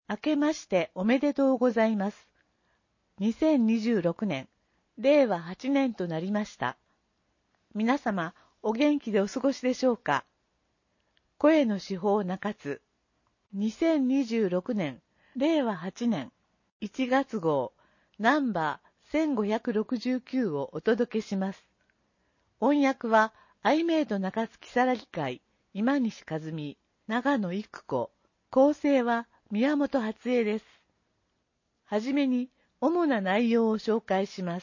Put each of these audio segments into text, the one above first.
明けましておめでとうございます。2026年、令和8年となりました。皆様、お元気でお過ごしでしょうか。声の手法中津。2026年、令和8年、1月号、ナンバー1569をお届けします。音訳は、アイメイド中津木更木会、今西和美、長野育子、構成は宮本初江です。はじめに、主な内容を紹介します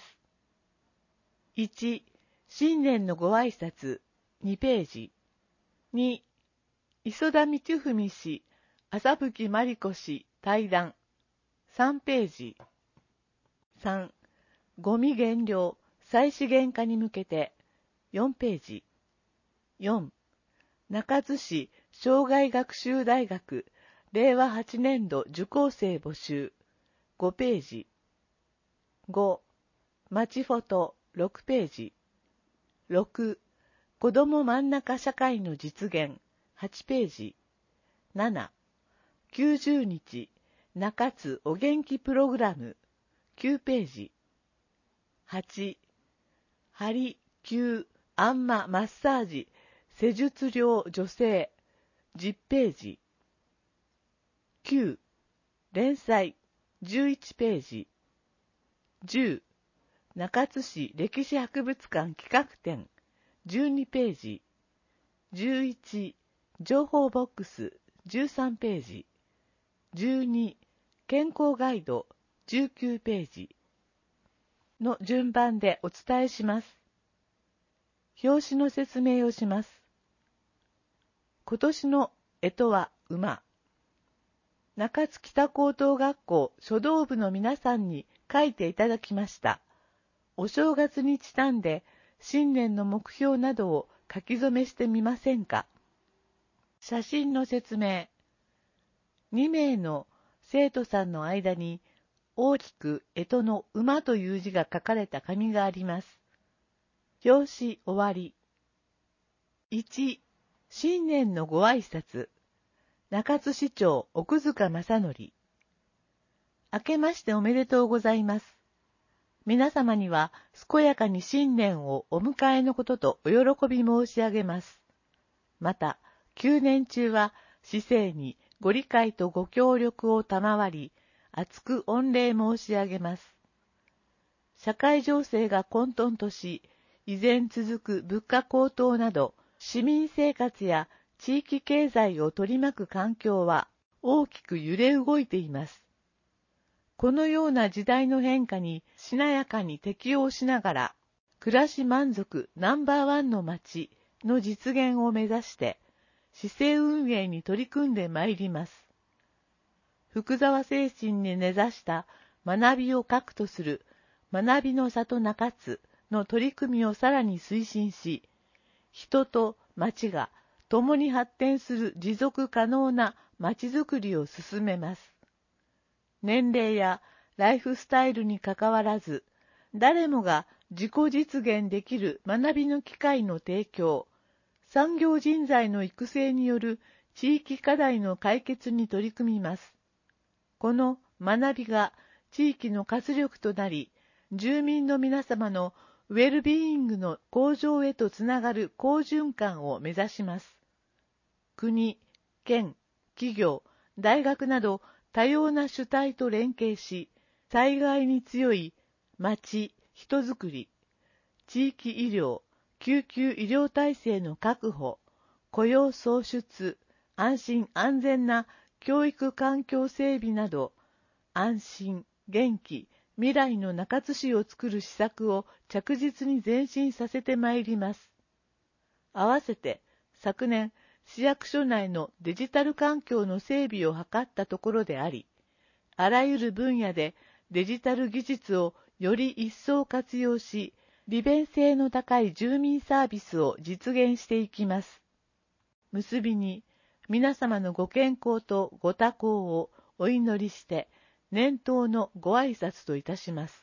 。1、新年のご挨拶、2ページ。2、磯田道文氏、麻吹真理子氏、対談、3ページ。3、ゴミ減量、再資源化に向けて、4ページ。4、中津市障害学習大学、令和8年度受講生募集、5ページ。5、街フォト、6ページ。6、子ども真ん中社会の実現、8ページ。7、90日、中津お元気プログラム、9ページ。8、鍼、灸、あんま、マッサージ、施術料女性、10ページ。9、連載、11ページ。10、中津市歴史博物館企画展、12ページ。11、情報ボックス、13ページ。12、健康ガイド、19ページ。の順番でお伝えします。表紙の説明をします。今年の干支は馬。中津北高等学校書道部の皆さんに書いていただきました。お正月にちなんで新年の目標などを書き初めしてみませんか。写真の説明。2名の生徒さんの間に大きく干支の馬という字が書かれた紙があります。表紙終わり。1、新年のご挨拶。中津市長奥塚正則。明けましておめでとうございます。皆様には健やかに新年をお迎えのこととお喜び申し上げます。また、9年中は市政にご理解とご協力を賜り、厚く御礼申し上げます。社会情勢が混沌とし、依然続く物価高騰など、市民生活や地域経済を取り巻く環境は大きく揺れ動いています。このような時代の変化にしなやかに適応しながら、暮らし満足ナンバーワンの街の実現を目指して、市政運営に取り組んでまいります。福沢精神に根ざした学びを核とする学びの里中津の取り組みをさらに推進し、人と町が共に発展する持続可能な町づくりを進めます。年齢やライフスタイルにかかわらず、誰もが自己実現できる学びの機会の提供、産業人材の育成による地域課題の解決に取り組みます。この学びが地域の活力となり、住民の皆様のウェルビーイングの向上へとつながる好循環を目指します。国、県、企業、大学など多様な主体と連携し、災害に強い町、人づくり、地域医療、救急医療体制の確保、雇用創出、安心安全な教育環境整備など、安心、元気、未来の中津市を作る施策を着実に前進させてまいります。合わせて、昨年、市役所内のデジタル環境の整備を図ったところであり、あらゆる分野でデジタル技術をより一層活用し、利便性の高い住民サービスを実現していきます。結びに、皆様のご健康とご多幸をお祈りして、年頭のご挨拶といたします。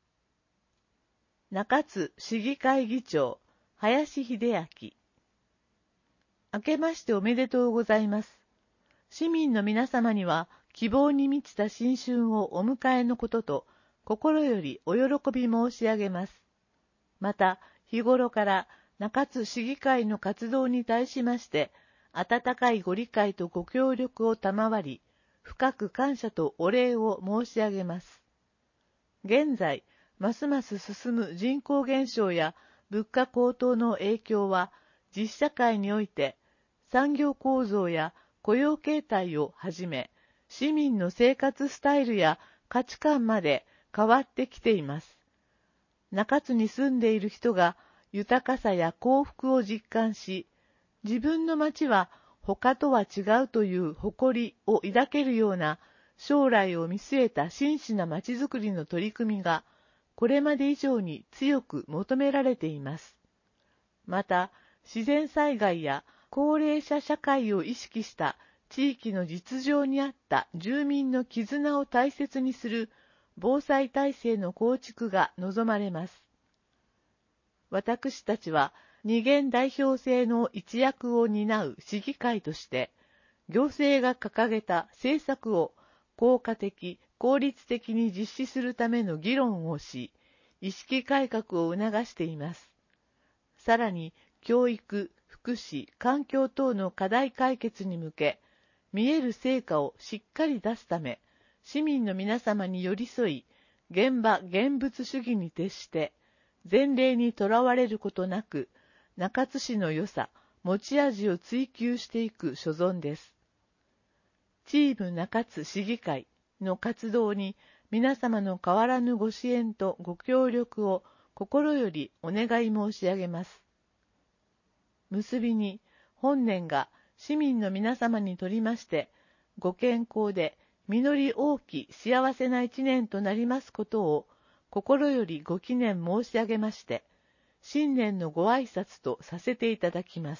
中津市議会議長、林秀明。明けましておめでとうございます。市民の皆様には、 希望に満ちた新春をお迎えのことと、心よりお喜び申し上げます。また、日頃から中津市議会の活動に対しまして、温かいご理解とご協力を賜り、深く感謝とお礼を申し上げます。現在、ますます進む人口減少や物価高騰の影響は、実社会において、産業構造や雇用形態をはじめ、市民の生活スタイルや価値観まで変わってきています。中津に住んでいる人が豊かさや幸福を実感し、自分の町は他とは違うという誇りを抱けるような将来を見据えた真摯な町づくりの取り組みがこれまで以上に強く求められています。また、自然災害や高齢者社会を意識した地域の実情に合った住民の絆を大切にする防災体制の構築が望まれます。私たちは二元代表制の一役を担う市議会として、行政が掲げた政策を効果的、効率的に実施するための議論をし、意識改革を促しています。さらに、教育、福祉、環境等の課題解決に向け、見える成果をしっかり出すため、市民の皆様に寄り添い、現場現物主義に徹して、前例にとらわれることなく、中津市の良さ、持ち味を追求していく所存です。チーム中津市議会の活動に皆様の変わらぬご支援とご協力を心よりお願い申し上げます。結びに、本年が市民の皆様にとりまして、ご健康で実り多き幸せな一年となりますことを、心よりご記念申し上げまして、新年のご挨拶とさせていただきます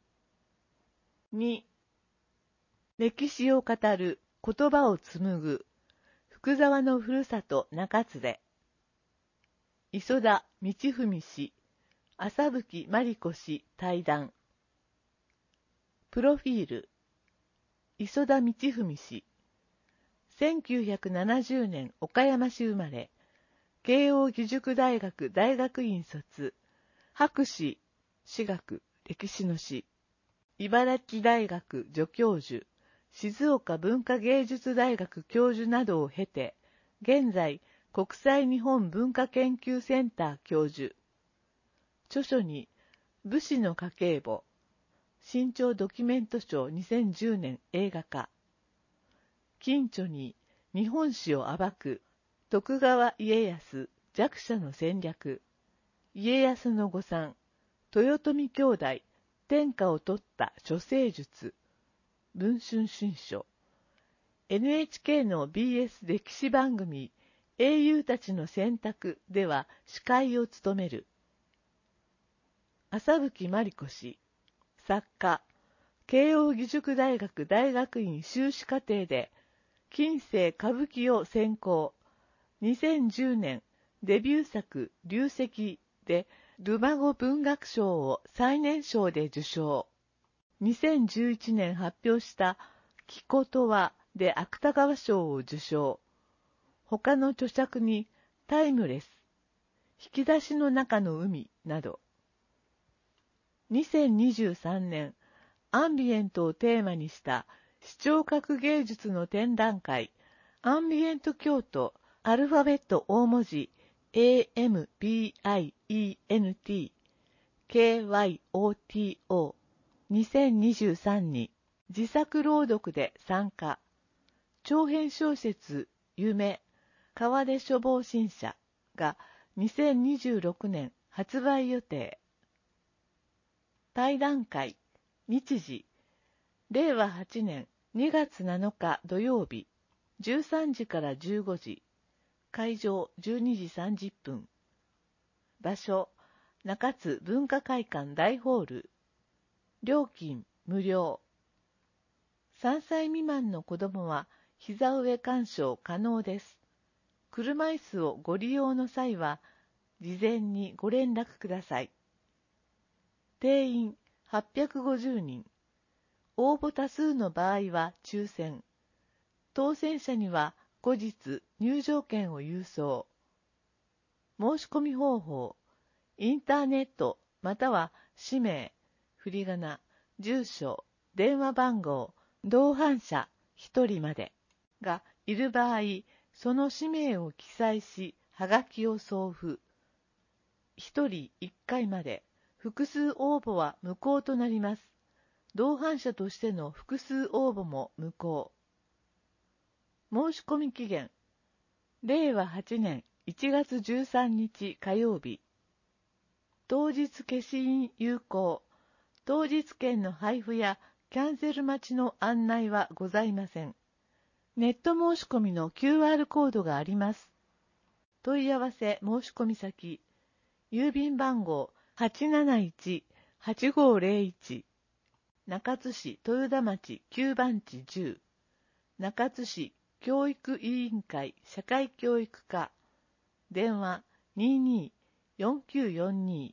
。2、歴史を語る言葉を紡ぐ、福沢のふるさと中津で、磯田道文氏、麻吹真理子氏対談。プロフィール。磯田道文氏。1970年岡山市生まれ。慶応義塾大学大学院卒。博士、史学、歴史の史。茨城大学助教授。静岡文化芸術大学教授などを経て、現在、国際日本文化研究センター教授。著書に、武士の家計簿。新潮ドキュメント賞2010年映画化。近著に日本史を暴く徳川家康弱者の戦略。家康の誤算。豊臣兄弟天下を取った処世術。文春春書。NHK の BS 歴史番組英雄たちの選択では司会を務める。麻吹真理子氏。作家、慶応義塾大学大学院修士課程で、近世歌舞伎を専攻。2010年、デビュー作、流石で、ルマゴ文学賞を最年少で受賞。2011年発表した、きことはで芥川賞を受賞。他の著作に、タイムレス、引き出しの中の海など。2023年、アンビエントをテーマにした視聴覚芸術の展覧会、アンビエント京都、アルファベット大文字、AMBIENT、KYOTO、2023に自作朗読で参加。長編小説、夢、川出書房新社が2026年発売予定。対談会、日時、令和8年2月7日土曜日、13時から15時、会場12時30分。場所、中津文化会館大ホール。料金無料。3歳未満の子供は膝上鑑賞可能です。車椅子をご利用の際は、事前にご連絡ください。定員850人。応募多数の場合は抽選。 当選者には後日入場券を郵送。申し込み方法、インターネットまたは氏名、振り仮名、住所、電話番号、同伴者1人までがいる場合、その氏名を記載し、はがきを送付。1人1回まで、複数応募は無効となります。同伴者としての複数応募も無効。申し込み期限、令和8年1月13日火曜日。当日消印有効。当日券の配布やキャンセル待ちの案内はございません。ネット申し込みの QR コードがあります。問い合わせ申し込み先、郵便番号 871-8501 中津市豊田町9番地10中津市教育委員会社会教育課電話 22-4942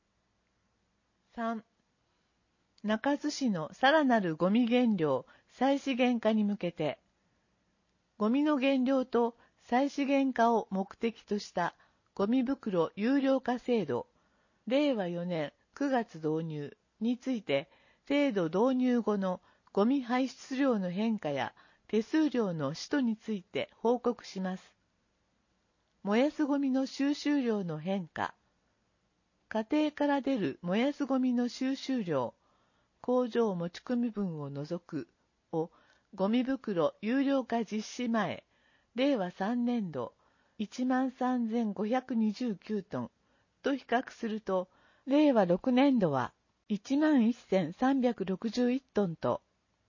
3. 中津市のさらなるゴミ減量再資源化に向けてゴミの減量と再資源化を目的としたゴミ袋有料化制度令和4年9月導入について制度導入後のゴミ排出量の変化や手数料の使途について報告します。燃やすゴミの収集量の変化。家庭から出る燃やすゴミの収集量、工場持ち込み分を除くをゴミ袋有料化実施前、令和3年度 13,529 トンと比較すると、令和6年度は 11,361 トンと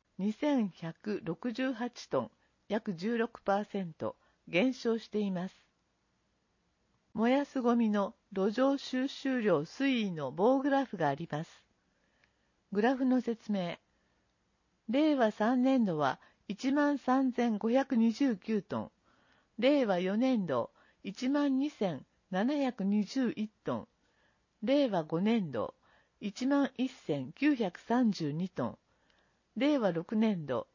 2,168トン、約 16% 減少しています。燃やすゴミの土壌収集量推移の棒グラフがあります。グラフの説明。令和3年度は 13,529 トン、令和4年度 12,721 トン、令和5年度 11,932 トン、令和6年度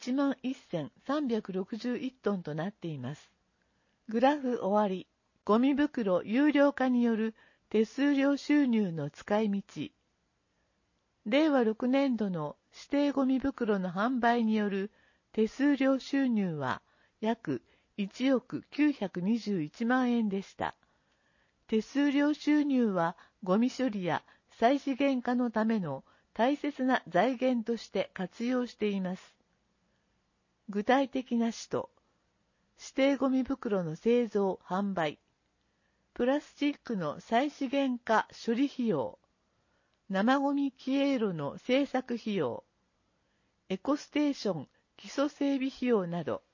11,361 トンとなっています。グラフ終わり。ゴミ袋有料化による手数料収入の使い道。令和6年度の指定ゴミ袋の販売による手数料収入は約1億921万円でした。手数料収入はゴミ処理や再資源化のための大切な財源として活用しています。具体的な使途。指定ゴミ袋の製造・販売。プラスチックの再資源化処理費用。生ゴミ消え炉の製作費用。エコステーション基礎整備費用など。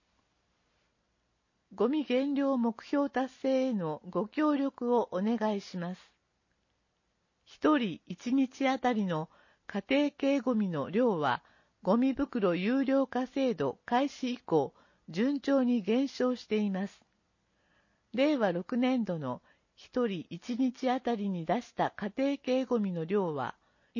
ゴミ減量目標達成へのご協力をお願いします。一人一日あたりの家庭系ゴミの量は、ゴミ袋有料化制度開始以降、順調に減少しています。令和6年度の一人一日あたりに出した家庭系ゴミの量は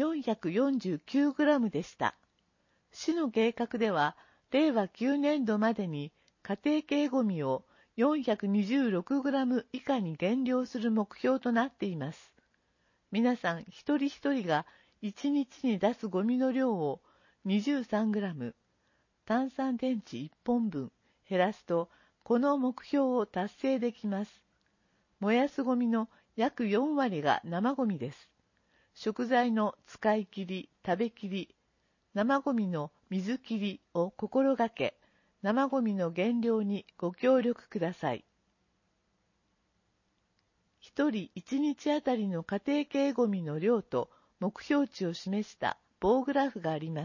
449g でした。市の計画では、令和9年度までに家庭系ゴミを 426g 以下に減量する目標となっています。皆さん一人一人が1日に出すゴミの量を 23g、炭酸電池1本分減らすと、この目標を達成できます。燃やすゴミの約4割が生ゴミです。食材の使い切り、食べきり、生ゴミの水切りを心がけ、生ゴミの減量にご協力ください。一人一日あたりの家庭系ゴミの量と目標値を示した棒グラフがあります。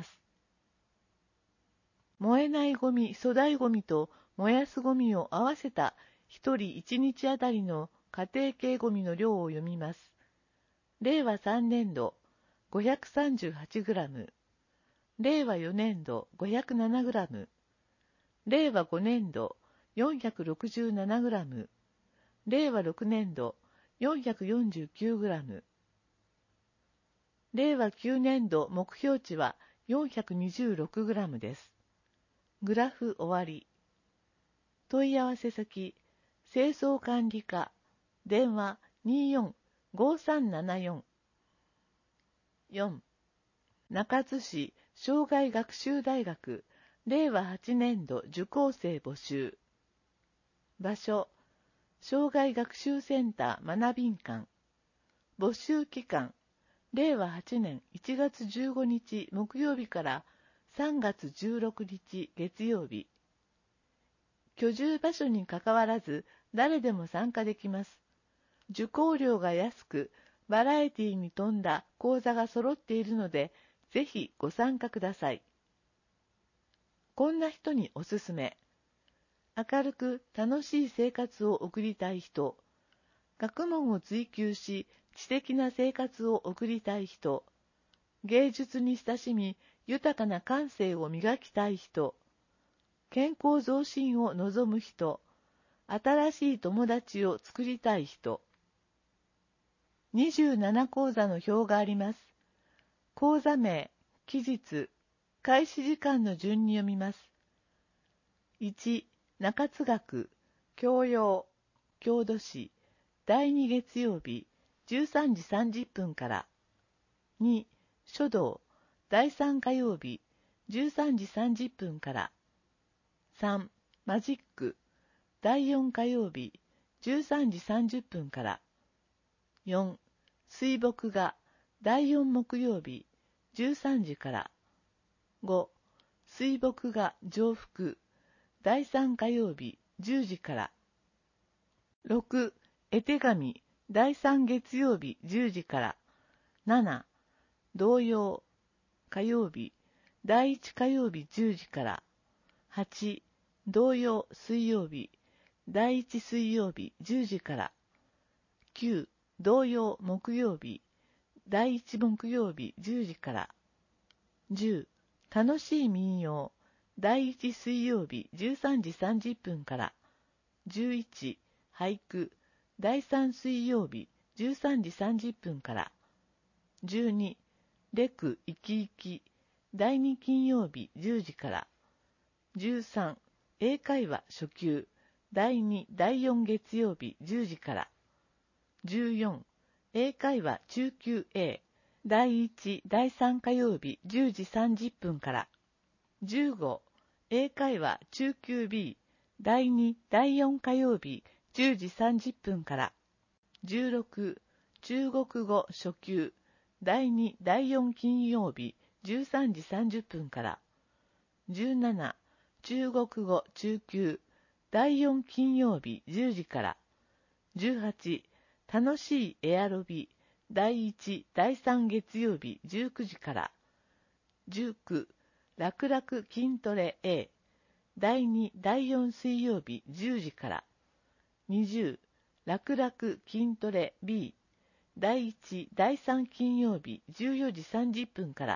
燃えないゴミ、粗大ゴミと燃やすゴミを合わせた一人一日あたりの家庭系ゴミの量を読みます。令和3年度 538g、令和4年度 507g、令和5年度 467g、令和6年度 449g、令和9年度目標値は 426g です。 グラフ終わり。問い合わせ先、清掃管理課、電話24-5374。4. 中津市障害学習大学令和8年度受講生募集。場所、障害学習センター学びん館。募集期間、令和8年1月15日木曜日から3月16日月曜日。居住場所にかかわらず誰でも参加できます。受講料が安く、バラエティに富んだ講座が揃っているので、ぜひご参加ください。こんな人におすすめ。明るく楽しい生活を送りたい人。学問を追求し、知的な生活を送りたい人。芸術に親しみ、豊かな感性を磨きたい人。健康増進を望む人。新しい友達を作りたい人。27講座の表があります。講座名、期日、開始時間の順に読みます。1、中津学、教養、郷土史、第2月曜日、13時30分から。2、書道、第3火曜日、13時30分から。3、マジック、第4火曜日、13時30分から。4、水墨画、第4木曜日、13時から。5、水墨画上腹、第3火曜日、10時から。6、絵手紙、第3月曜日、10時から。7、童謡、火曜日、第1火曜日、10時から。8、童謡、水曜日、第1水曜日、10時から。9、童謡、木曜日、第1木曜日、10時から。10、楽しい民謡、第1水曜日、13時30分から。11、俳句、第3水曜日、13時30分から。12、レク生き生き、第2金曜日、10時から。13、英会話初級、第2、第4月曜日、10時から。14、英会話中級 A、第1、第3火曜日10時30分から。15、英会話中級 B、第2、第4火曜日10時30分から。16、中国語初級、第2、第4金曜日13時30分から。17、中国語中級、第4金曜日10時から。18、楽しいエアロビ、第1、第3月曜日19時から。19、楽々筋トレ A、第2、第4水曜日10時から。20、楽々筋トレ B、第1、第3金曜日14時30分から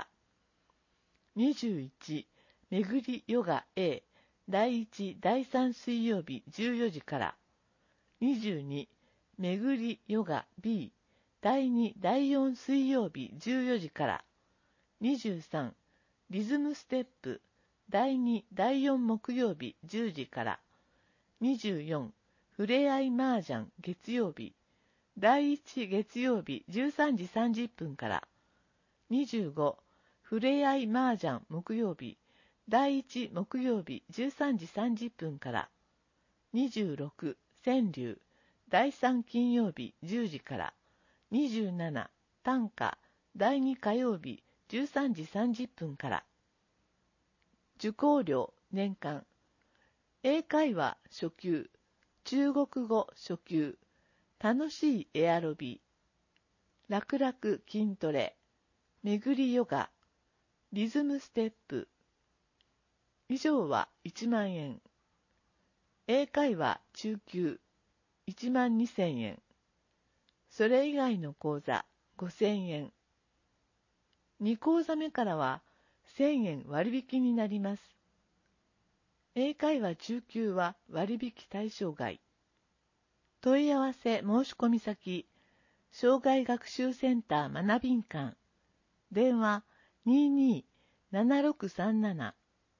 。21、巡りヨガ A、第1、第3水曜日14時から。22、巡りヨガ B、第2、第4水曜日14時から。23、リズムステップ、第2、第4木曜日10時から。24、ふれあい麻雀月曜日、第1月曜日13時30分から。25、ふれあい麻雀木曜日、第1木曜日13時30分から。26、川柳、第3金曜日10時から。27、短歌、第2火曜日13時30分から。受講料年間。英会話初級、中国語初級、楽しいエアロビ、楽々筋トレ、巡りヨガ、リズムステップ。以上は1万円。英会話中級、1万2000円。それ以外の講座、5000円。2講座目からは1000円割引になります。英会話中級は割引対象外。問い合わせ申し込み先、障害学習センター学びん館。電話22-7637。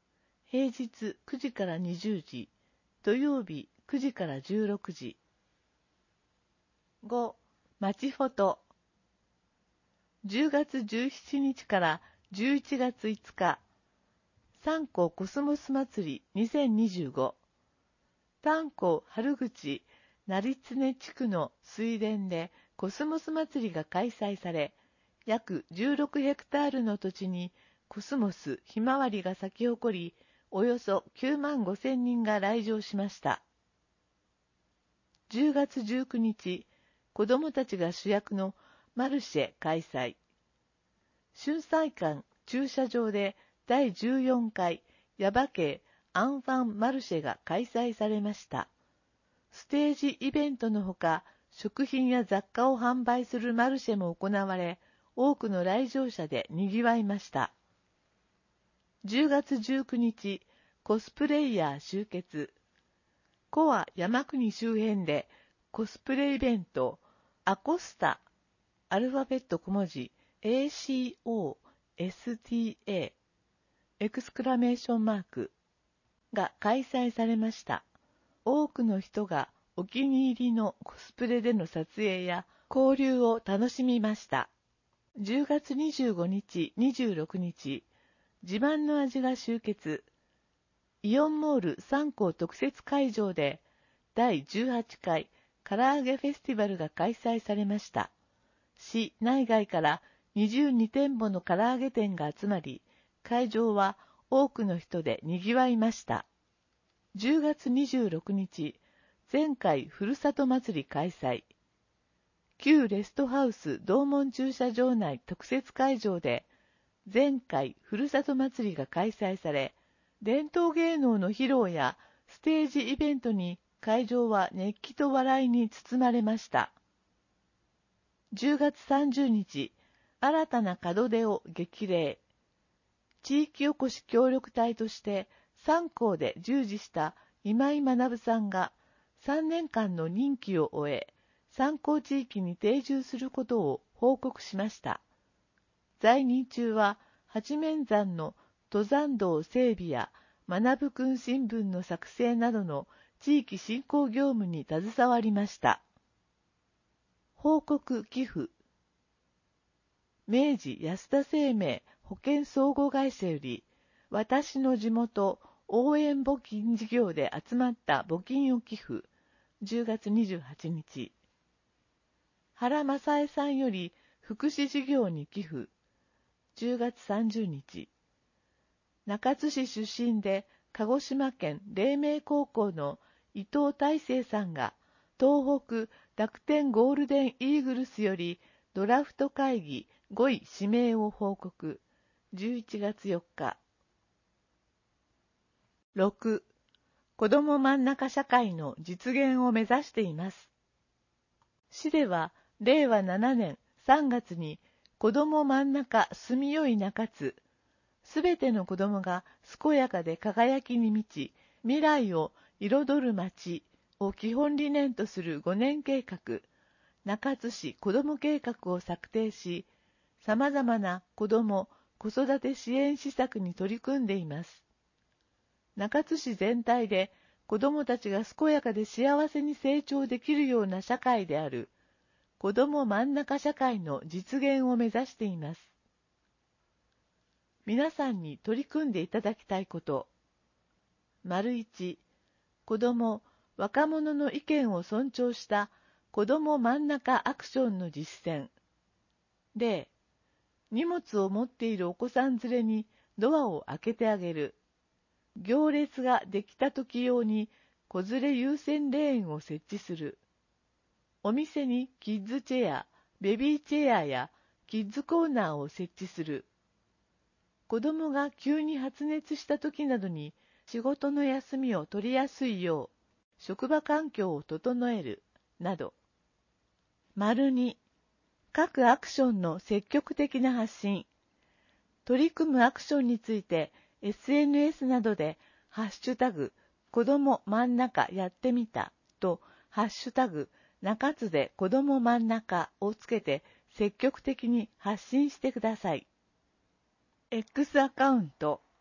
平日9時から20時、土曜日9時から16時。5. 町フォト。10月17日から11月5日、三湖コスモス祭り2025。丹後春口成常地区の水田でコスモス祭りが開催され、約16ヘクタールの土地にコスモスひまわりが咲き誇り、およそ9万5千人が来場しました。10月19日、子どもたちが主役のマルシェ開催。春菜館駐車場で第14回耶馬渓アンファンマルシェが開催されました。ステージイベントのほか、食品や雑貨を販売するマルシェも行われ、多くの来場者で賑わいました。10月19日、コスプレイヤー集結。コア山国周辺でコスプレイベント、アコスタ、アルファベット小文字、ACOSTA、エクスクラメーションマークが開催されました。多くの人がお気に入りのコスプレでの撮影や交流を楽しみました。10月25日、26日、自慢の味が集結。イオンモール三湖特設会場で第18回唐揚げフェスティバルが開催されました。市内外から22店舗の唐揚げ店が集まり、会場は多くの人で賑わいました。10月26日、前回ふるさと祭り開催。旧レストハウス道門駐車場内特設会場で、前回ふるさと祭りが開催され、伝統芸能の披露やステージイベントに会場は熱気と笑いに包まれました。10月30日、新たな門出を激励。地域おこし協力隊として三校で従事した今井学さんが3年間の任期を終え、三校地域に定住することを報告しました。在任中は八面山の登山道整備や学くん新聞の作成などの地域振興業務に携わりました。報告寄付。明治安田生命保険相互会社より、私の地元応援募金事業で集まった募金を寄付。10月28日。原正恵さんより福祉事業に寄付。10月30日。中津市出身で鹿児島県黎明高校の伊藤大成さんが東北楽天ゴールデンイーグルスよりドラフト会議5位指名を報告。11月4日。6. 子ども真ん中社会の実現を目指しています。市では令和7年3月に子ども真ん中住みよい中津、すべての子どもが健やかで輝きに満ち、未来を彩る街を基本理念とする5年計画、中津市子ども計画を策定し、様々な子ども・子育て支援施策に取り組んでいます。中津市全体で子どもたちが健やかで幸せに成長できるような社会である、子ども真ん中社会の実現を目指しています。皆さんに取り組んでいただきたいこと。1、子ども・若者の意見を尊重した子ども真ん中アクションの実践。0、荷物を持っているお子さん連れにドアを開けてあげる。行列ができた時用に子連れ優先レーンを設置する。お店にキッズチェア、ベビーチェアやキッズコーナーを設置する。子供が急に発熱した時などに仕事の休みを取りやすいよう職場環境を整えるなど。2、各アクションの積極的な発信。取り組むアクションについて SNS などでハッシュタグ子供真ん中やってみたとハッシュタグ中津で子供真ん中をつけて積極的に発信してください。X アカウント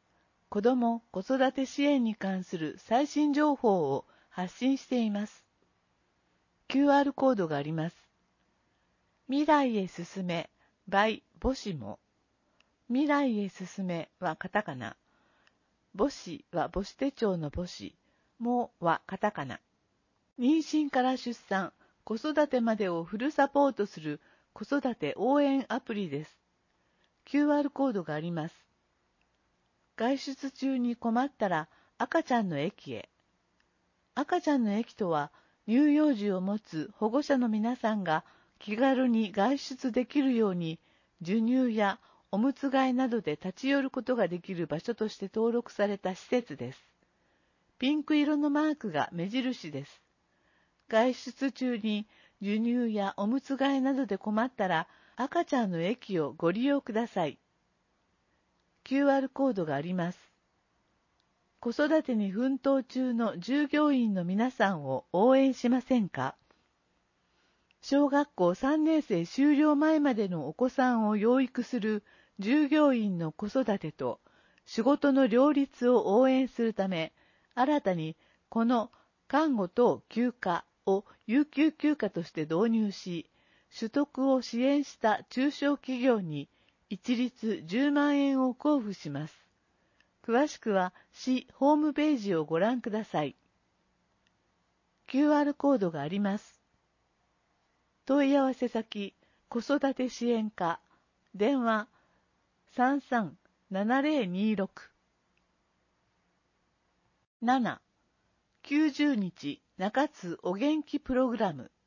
子ども・子育て支援に関する最新情報を発信しています。QR コードがあります。未来へ進め by 母子も。未来へ進めはカタカナ。母子は母子手帳の母子。もはカタカナ。妊娠から出産、子育てまでをフルサポートする子育て応援アプリです。QR コードがあります。外出中に困ったら赤ちゃんの駅へ。赤ちゃんの駅とは、乳幼児を持つ保護者の皆さんが気軽に外出できるように、授乳やおむつ替えなどで立ち寄ることができる場所として登録された施設です。ピンク色のマークが目印です。外出中に授乳やおむつ替えなどで困ったら赤ちゃんの駅をご利用ください。QR コードがあります。子育てに奮闘中の従業員の皆さんを応援しませんか？小学校3年生終了前までのお子さんを養育する従業員の子育てと仕事の両立を応援するため、新たにこの看護と休暇を有給休暇として導入し、取得を支援した中小企業に一律10万円を交付します。詳しくは市ホームページをご覧ください。QR コードがあります。問い合わせ先、子育て支援課、電話33-7026。7、90日中津お元気プログラム。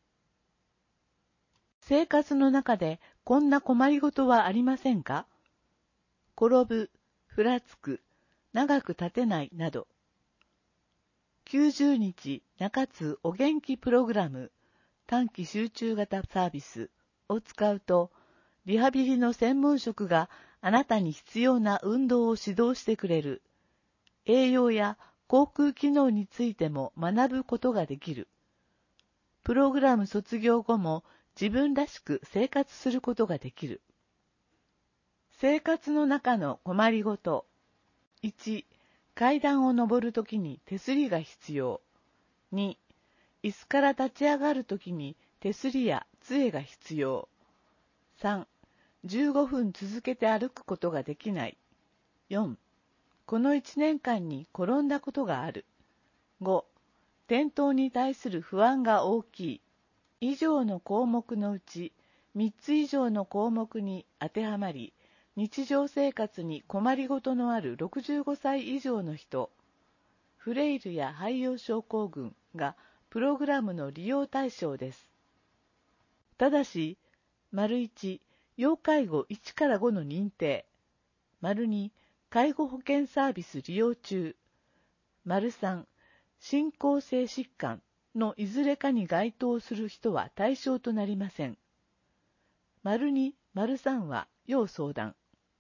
生活の中でこんな困りごとはありませんか？転ぶ、ふらつく、長く立てないなど。90日中津お元気プログラム短期集中型サービスを使うと、リハビリの専門職があなたに必要な運動を指導してくれる。栄養や口腔機能についても学ぶことができる。プログラム卒業後も自分らしく生活することができる。生活の中の困りごと。1、階段を上るときに手すりが必要。2、椅子から立ち上がるときに手すりや杖が必要。3、15分続けて歩くことができない。4、この1年間に転んだことがある。5、転倒に対する不安が大きい。以上の項目のうち3つ以上の項目に当てはまり、日常生活に困りごとのある65歳以上の人、フレイルや肺葉症候群がプログラムの利用対象です。ただし、1、要介護1から5の認定。2、介護保険サービス利用中。3、進行性疾患のいずれかに該当する人は対象となりません。2、3は要相談。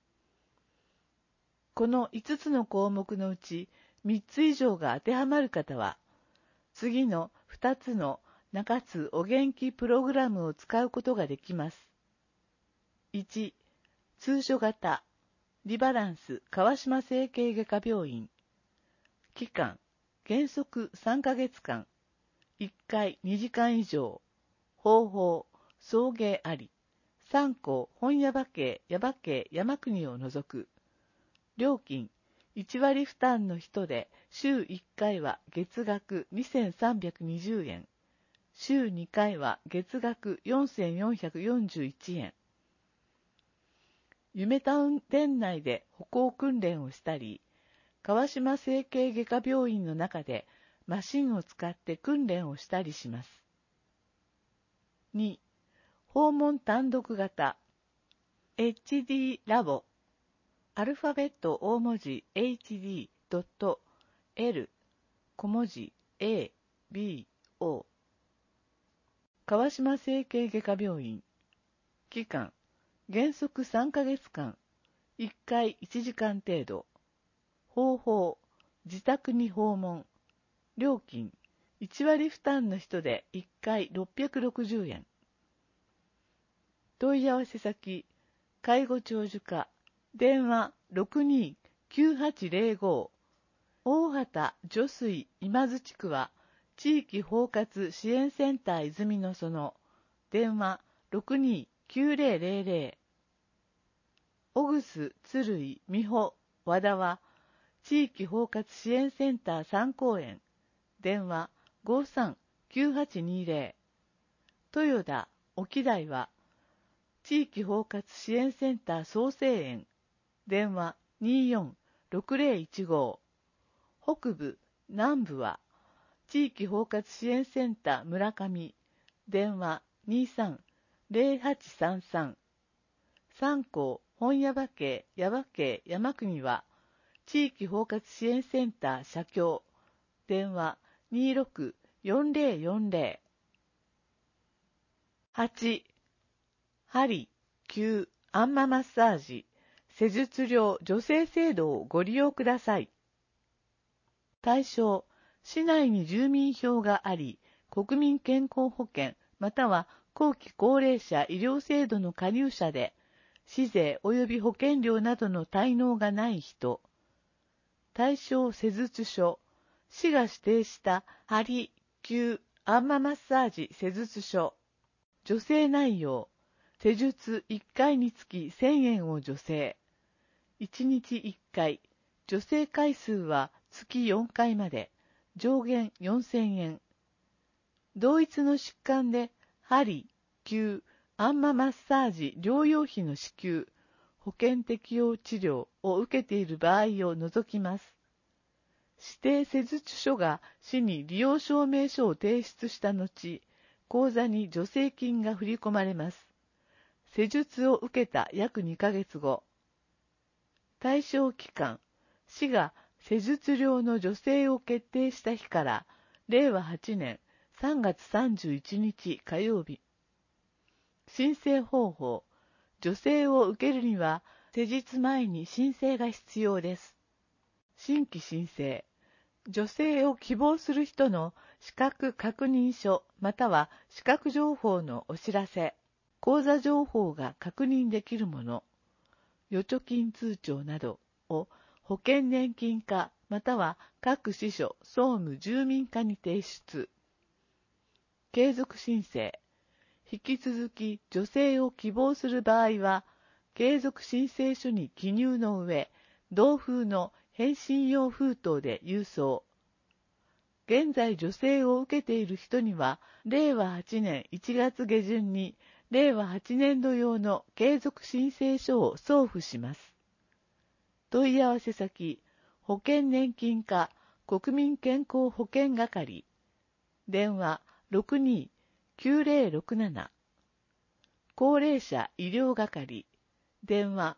この5つの項目のうち3つ以上が当てはまる方は、次の2つの中津お元気プログラムを使うことができます。1、通所型、リバランス川島整形外科病院。期間、原則3ヶ月間。1回2時間以上。方法、送迎あり。3校本耶馬渓、耶馬渓、山国を除く。料金、1割負担の人で週1回は月額2320円。週2回は月額4441円。夢タウン店内で歩行訓練をしたり、川島整形外科病院の中でマシンを使って訓練をしたりします。2、訪問単独型 HD ラボアルファベット大文字 HD.L 小文字 A、B、O 川島整形外科病院期間原則3ヶ月間1回1時間程度方法自宅に訪問料金1割負担の人で1回660円問い合わせ先介護長寿課電話 9805。大畑女水今津地区は、地域包括支援センター泉の園。電話62-9000。小楠鶴井美穂和田は、地域包括支援センター三公園。電話53-9820。豊田沖台は、地域包括支援センター創生園。電話24-6015。北部、南部は、地域包括支援センター村上。電話23-0833。三校、本耶馬渓、耶馬渓、山国は、地域包括支援センター社協。電話26-4040。8. 針、灸、あんまマッサージ、施術料助成制度をご利用ください。対象、市内に住民票があり、国民健康保険または後期高齢者医療制度の加入者で、市税及び保険料などの滞納がない人。対象施術所、市が指定した針、灸、あんまマッサージ施術所。助成内容、施術1回につき1000円を助成。1日1回、助成回数は月4回まで、上限4000円。同一の疾患で、針、灸、あんまマッサージ療養費の支給、保険適用治療を受けている場合を除きます。指定施術所が市に利用証明書を提出した後、口座に助成金が振り込まれます。施術を受けた約2ヶ月後。対象期間、市が施術料の助成を決定した日から、令和8年3月31日火曜日。申請方法、助成を受けるには、施術前に申請が必要です。新規申請、助成を希望する人の資格確認書または資格情報のお知らせ、口座情報が確認できるもの、預貯金通帳などを保険年金課または各支所総務住民課に提出。継続申請、引き続き助成を希望する場合は、継続申請書に記入の上、同封の返信用封筒で郵送。現在助成を受けている人には、令和8年1月下旬に、令和8年度用の継続申請書を送付します。問い合わせ先、保険年金課国民健康保険係。電話62-9067。高齢者医療係。電話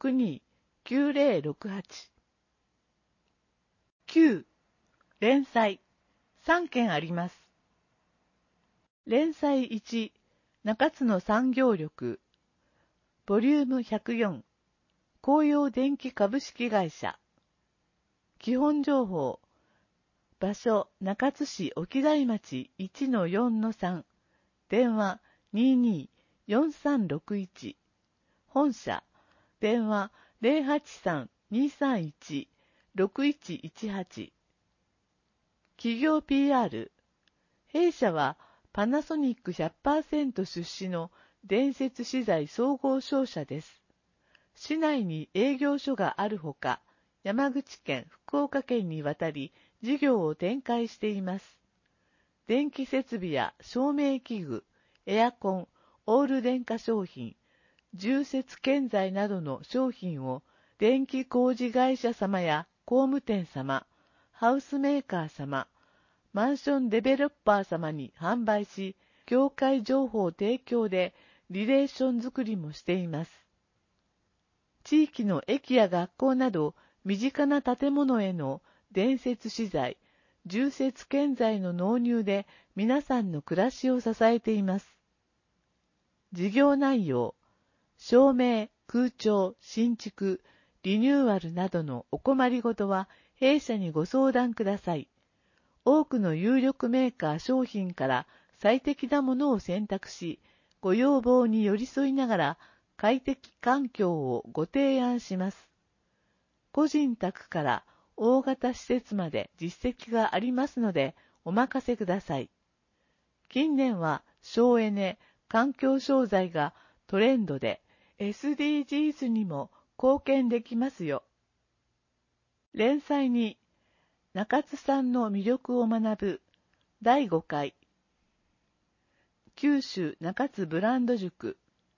62-9068。9. 連載。3件あります。連載1、中津の産業力。ボリューム104。紅葉電機株式会社。基本情報。場所、中津市沖台町 1-4-3。電話22-4361。本社。電話083-231-6118。企業 PR。弊社はパナソニック 100% 出資の電接資材総合商社です。市内に営業所があるほか、山口県、福岡県に渡り事業を展開しています。電気設備や照明器具、エアコン、オール電化商品、重設建材などの商品を電気工事会社様や工務店様、ハウスメーカー様、マンションデベロッパー様に販売し、業界情報提供でリレーション作りもしています。地域の駅や学校など身近な建物への電接資材、重設建材の納入で皆さんの暮らしを支えています。事業内容、照明、空調、新築、リニューアルなどのお困りごとは弊社にご相談ください。多くの有力メーカー商品から最適なものを選択し、ご要望に寄り添いながら快適環境をご提案します。 個人宅から大型施設まで実績がありますのでお任せください。近年は省エネ、環境商材がトレンドで SDGs にも貢献できますよ。連載に中津さんの魅力を学ぶ第5回九州中津ブランド塾。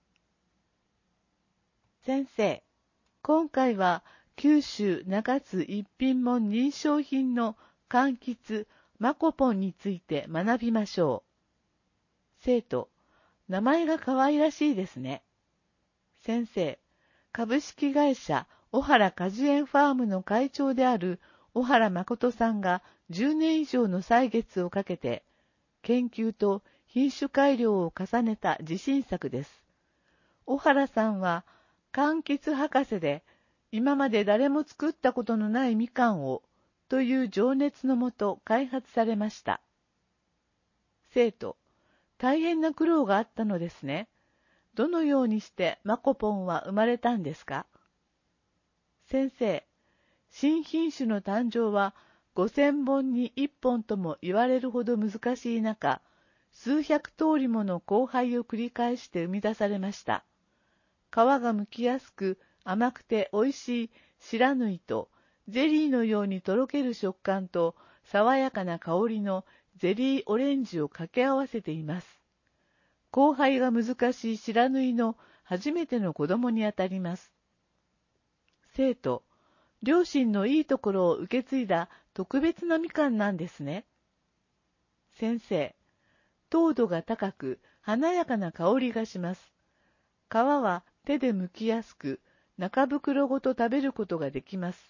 先生、今回は九州中津一品もん認証品の柑橘マコポンについて学びましょう。生徒、名前が可愛らしいですね。先生、株式会社小原果樹園ファームの会長である小原誠さんが10年以上の歳月をかけて研究と品種改良を重ねた自信作です。小原さんは柑橘博士で今まで誰も作ったことのないみかんをという情熱のもと開発されました。生徒、大変な苦労があったのですね。どのようにしてマコポンは生まれたんですか？先生、新品種の誕生は5000本に1本とも言われるほど難しい中、数百通りもの交配を繰り返して生み出されました。皮が剥きやすく甘くて美味しい白縫いと、ゼリーのようにとろける食感と爽やかな香りのゼリーオレンジを掛け合わせています。交配が難しい白縫いの初めての子供にあたります。生徒、両親のいいところを受け継いだ特別なみかんなんですね。先生、糖度が高く華やかな香りがします。皮は手で剥きやすく、中袋ごと食べることができます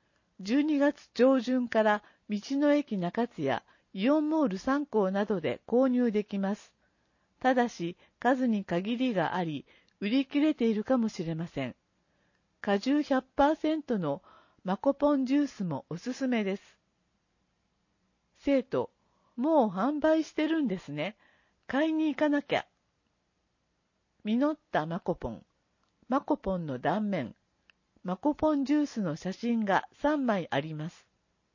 。12月上旬から道の駅中津やイオンモール3校などで購入できます。ただし数に限りがあり、売り切れているかもしれません。果汁 100% のマコポンジュースもおすすめです。生徒、もう販売してるんですね。買いに行かなきゃ。実ったマコポン、マコポンの断面、マコポンジュースの写真が3枚あります。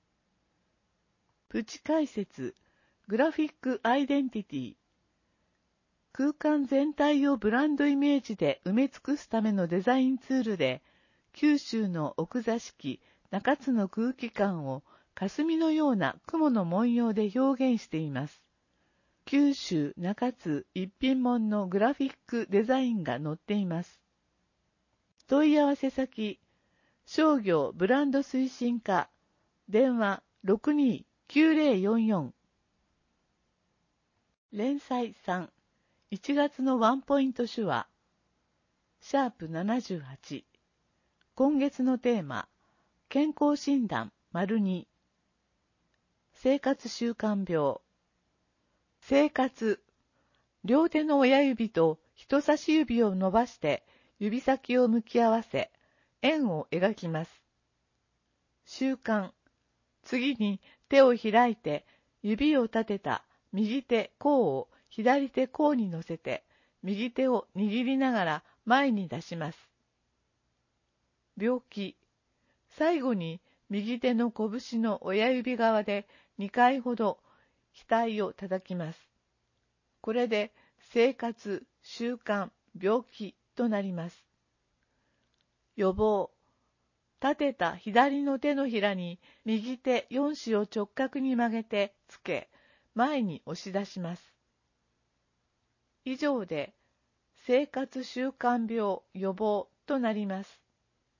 プチ解説、グラフィックアイデンティティ。空間全体をブランドイメージで埋め尽くすためのデザインツールで、九州の奥座敷、中津の空気感を霞のような雲の文様で表現しています。九州中津一品もんのグラフィックデザインが載っています。問い合わせ先、商業ブランド推進課、電話629044。連載3、1月のワンポイント手話、シャープ78。今月のテーマ、健康診断2、生活習慣病。生活、両手の親指と人差し指を伸ばして指先を向き合わせ、円を描きます。習慣、次に手を開いて指を立てた右手甲を左手甲に乗せて右手を握りながら前に出します。病気、最後に右手の拳の親指側で2回ほど額を叩きます。これで生活、習慣、病気となります。予防、立てた左の手のひらに右手4指を直角に曲げてつけ、前に押し出します。以上で生活習慣病予防となります。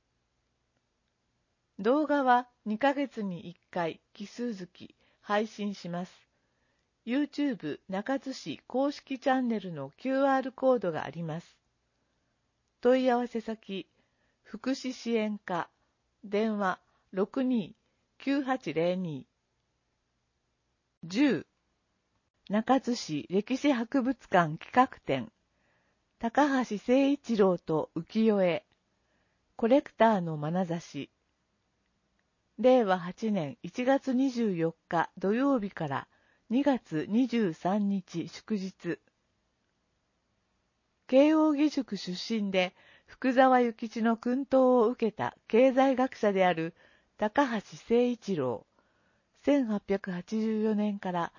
動画は2ヶ月に1回奇数月配信します。YouTube 中津市公式チャンネルの QR コードがあります。問い合わせ先、福祉支援課、電話62-9802。10、中津市歴史博物館企画展、高橋誠一郎と浮世絵、コレクターの眼差し。令和8年1月24日土曜日から2月23日祝日。慶応義塾出身で福沢諭吉の薫陶を受けた経済学者である高橋誠一郎、1884年から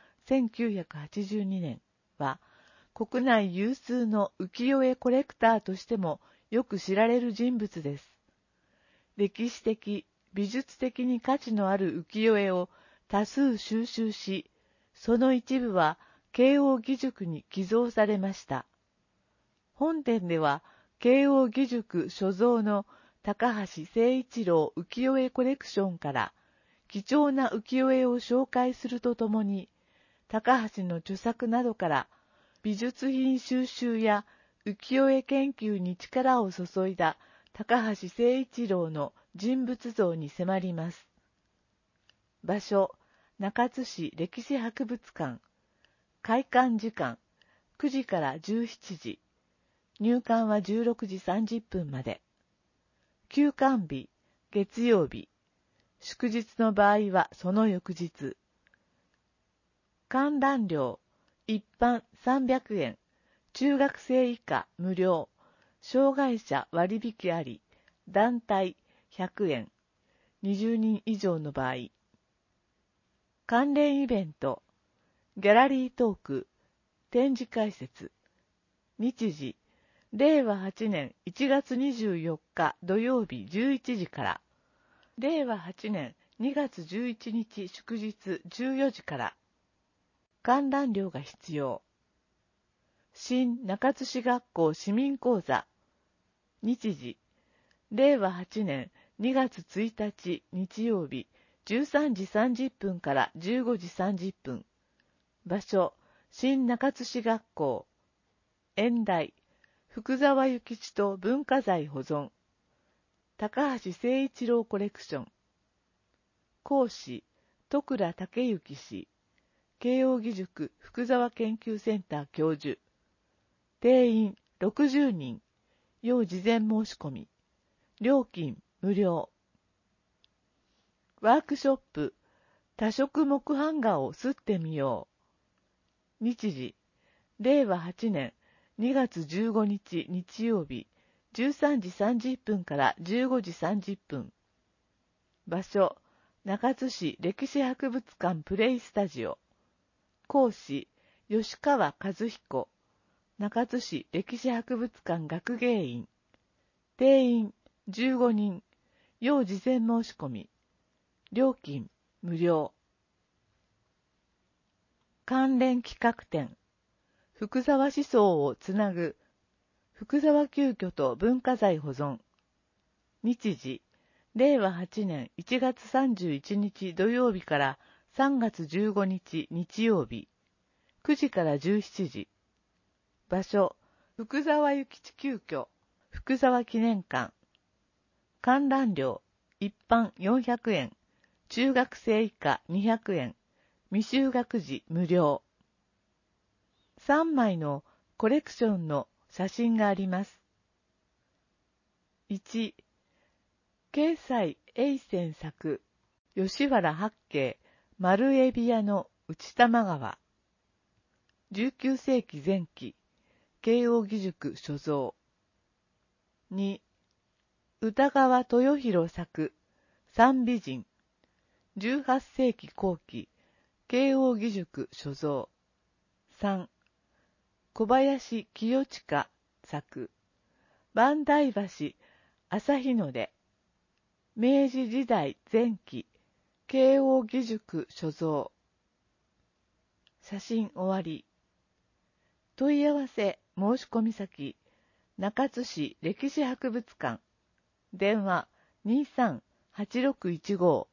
1982年は、国内有数の浮世絵コレクターとしてもよく知られる人物です。歴史的、美術的に価値のある浮世絵を多数収集し、その一部は慶応義塾に寄贈されました。本展では、慶応義塾所蔵の高橋誠一郎浮世絵コレクションから貴重な浮世絵を紹介するとともに、高橋の著作などから美術品収集や浮世絵研究に力を注いだ高橋誠一郎の人物像に迫ります。場所、中津市歴史博物館。開館時間、9時から17時。入館は16時30分まで。休館日、月曜日。祝日の場合はその翌日。観覧料、一般300円。中学生以下無料。障害者割引あり。団体100円。20人以上の場合。関連イベント。ギャラリートーク。展示解説。日時。令和8年1月24日土曜日11時から。令和8年2月11日祝日14時から。観覧料が必要。新中津市学校市民講座。日時。令和8年2月1日日曜日13時30分から15時30分。場所。新中津市学校。演題。福沢諭吉と文化財保存。高橋誠一郎コレクション。講師、戸倉武之氏。慶応義塾福沢研究センター教授。定員60人。要事前申し込み。料金無料。ワークショップ。多色木版画を刷ってみよう。日時。令和8年2月15日日曜日13時30分から15時30分。場所、中津市歴史博物館プレイスタジオ。講師、吉川和彦。中津市歴史博物館学芸員。定員15人。要事前申し込み。料金無料。関連企画展。福沢思想をつなぐ。福沢旧居と文化財保存。日時。令和8年1月31日土曜日から3月15日日曜日。9時から17時。場所。福沢諭吉旧居。福沢記念館。観覧料。一般400円。中学生以下200円。未就学児無料。3枚のコレクションの写真があります。1、慶西永泉作、吉原八景、丸エビ屋の内玉川。19世紀前期、慶応義塾所蔵。2、歌川豊弘作、三美人。18世紀後期、慶応義塾所蔵。3、小林清親作、万代橋朝日の出。明治時代前期、慶応義塾所蔵。写真終わり。問い合わせ申し込み先、中津市歴史博物館。電話23-8615。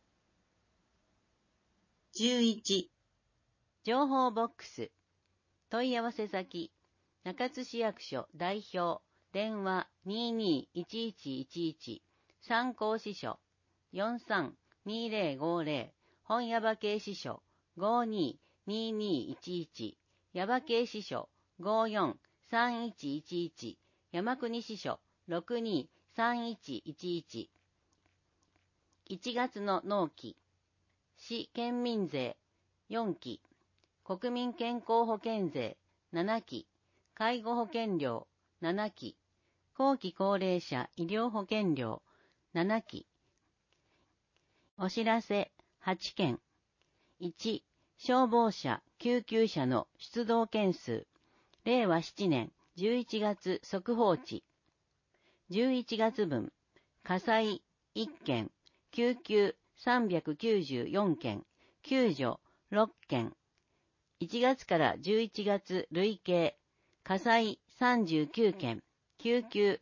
11、情報ボックス。問い合わせ先、中津市役所代表、電話221111、参考支所、43-2050、本耶馬渓支所、52-2211、耶馬渓支所、54-3111、山国支所、62-3111。1月の納期、市県民税4期、国民健康保険税7期、介護保険料7期、 後期高齢者医療保険料7期。お知らせ8件。1、消防車、救急車の出動件数。令和7年11月速報値。11月分、火災1件、救急394件、救助6件。1月から11月累計、火災39件、救急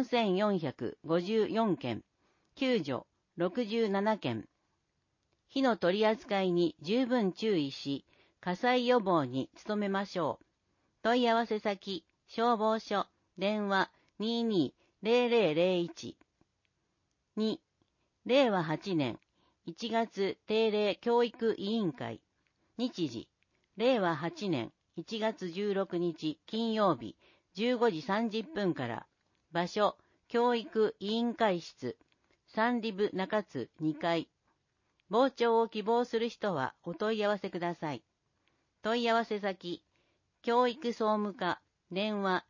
4454件、救助67件。火の取り扱いに十分注意し、火災予防に努めましょう。問い合わせ先、消防署、電話22-0001。2、令和8年1月定例教育委員会。日時、令和8年1月16日金曜日15時30分から。場所、教育委員会室、三里部中津2階。傍聴を希望する人はお問い合わせください。問い合わせ先、教育総務課、電話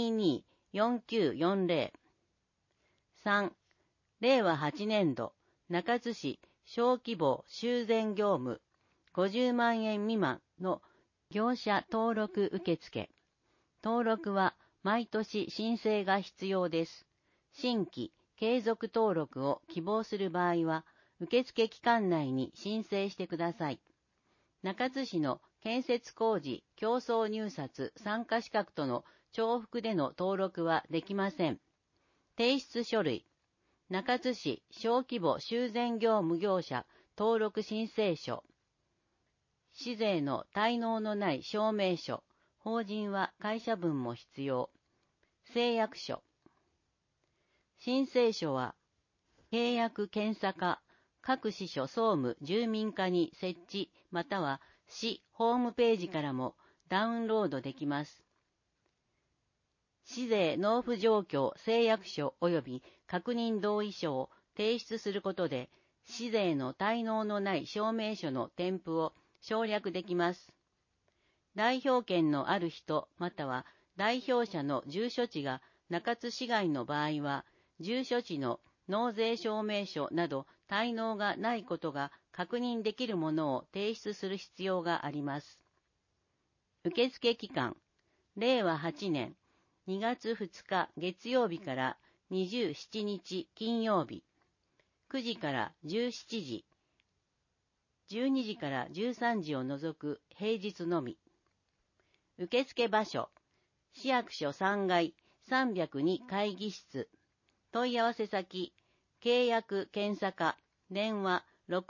22-4940。3、令和8年度、中津市小規模修繕業務、50万円未満の業者登録受付。登録は毎年申請が必要です。新規、継続登録を希望する場合は、受付期間内に申請してください。中津市の建設工事競争入札参加資格との重複での登録はできません。提出書類、中津市小規模修繕業務業者登録申請書、市税の滞納のない証明書、法人は会社分も必要。誓約書。申請書は、契約検査課、各支所総務住民課に設置または市ホームページからもダウンロードできます。市税納付状況誓約書及び確認同意書を提出することで、市税の滞納のない証明書の添付を省略できます。代表権のある人または代表者の住所地が中津市外の場合は、住所地の納税証明書など滞納がないことが確認できるものを提出する必要があります。受付期間、令和8年2月2日月曜日から27日金曜日、9時から17時、12時から13時を除く平日のみ。受付場所、市役所3階302会議室。問い合わせ先、契約検査課、電話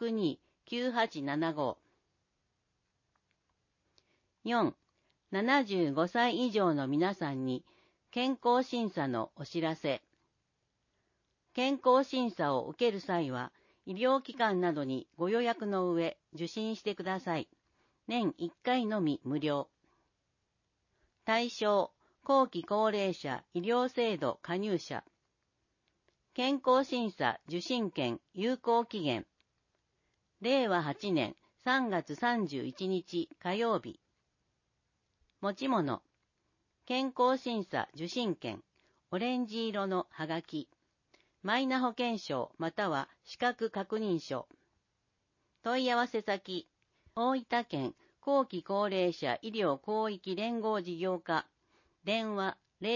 62-9875。4、75歳以上の皆さんに健康審査のお知らせ。健康審査を受ける際は、医療機関などにご予約の上、受診してください。年1回のみ無料。対象、後期高齢者医療制度加入者。健康審査受診券有効期限。令和8年3月31日火曜日。持ち物。健康審査受診券、オレンジ色のはがき。マイナ保険証または資格確認書。問い合わせ先、大分県後期高齢者医療広域連合事業課。電話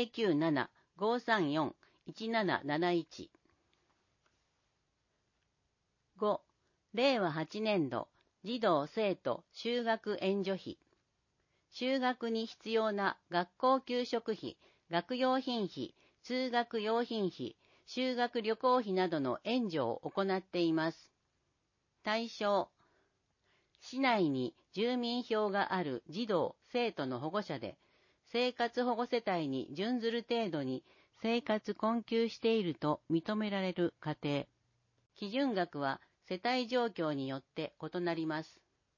097-534-1771。5、令和8年度児童生徒就学援助費。就学に必要な学校給食費、学用品費、通学用品費、修学旅行費などの援助を行っています。対象、市内に住民票がある児童生徒の保護者で、生活保護世帯に準ずる程度に生活困窮していると認められる家庭。基準額は世帯状況によって異なります。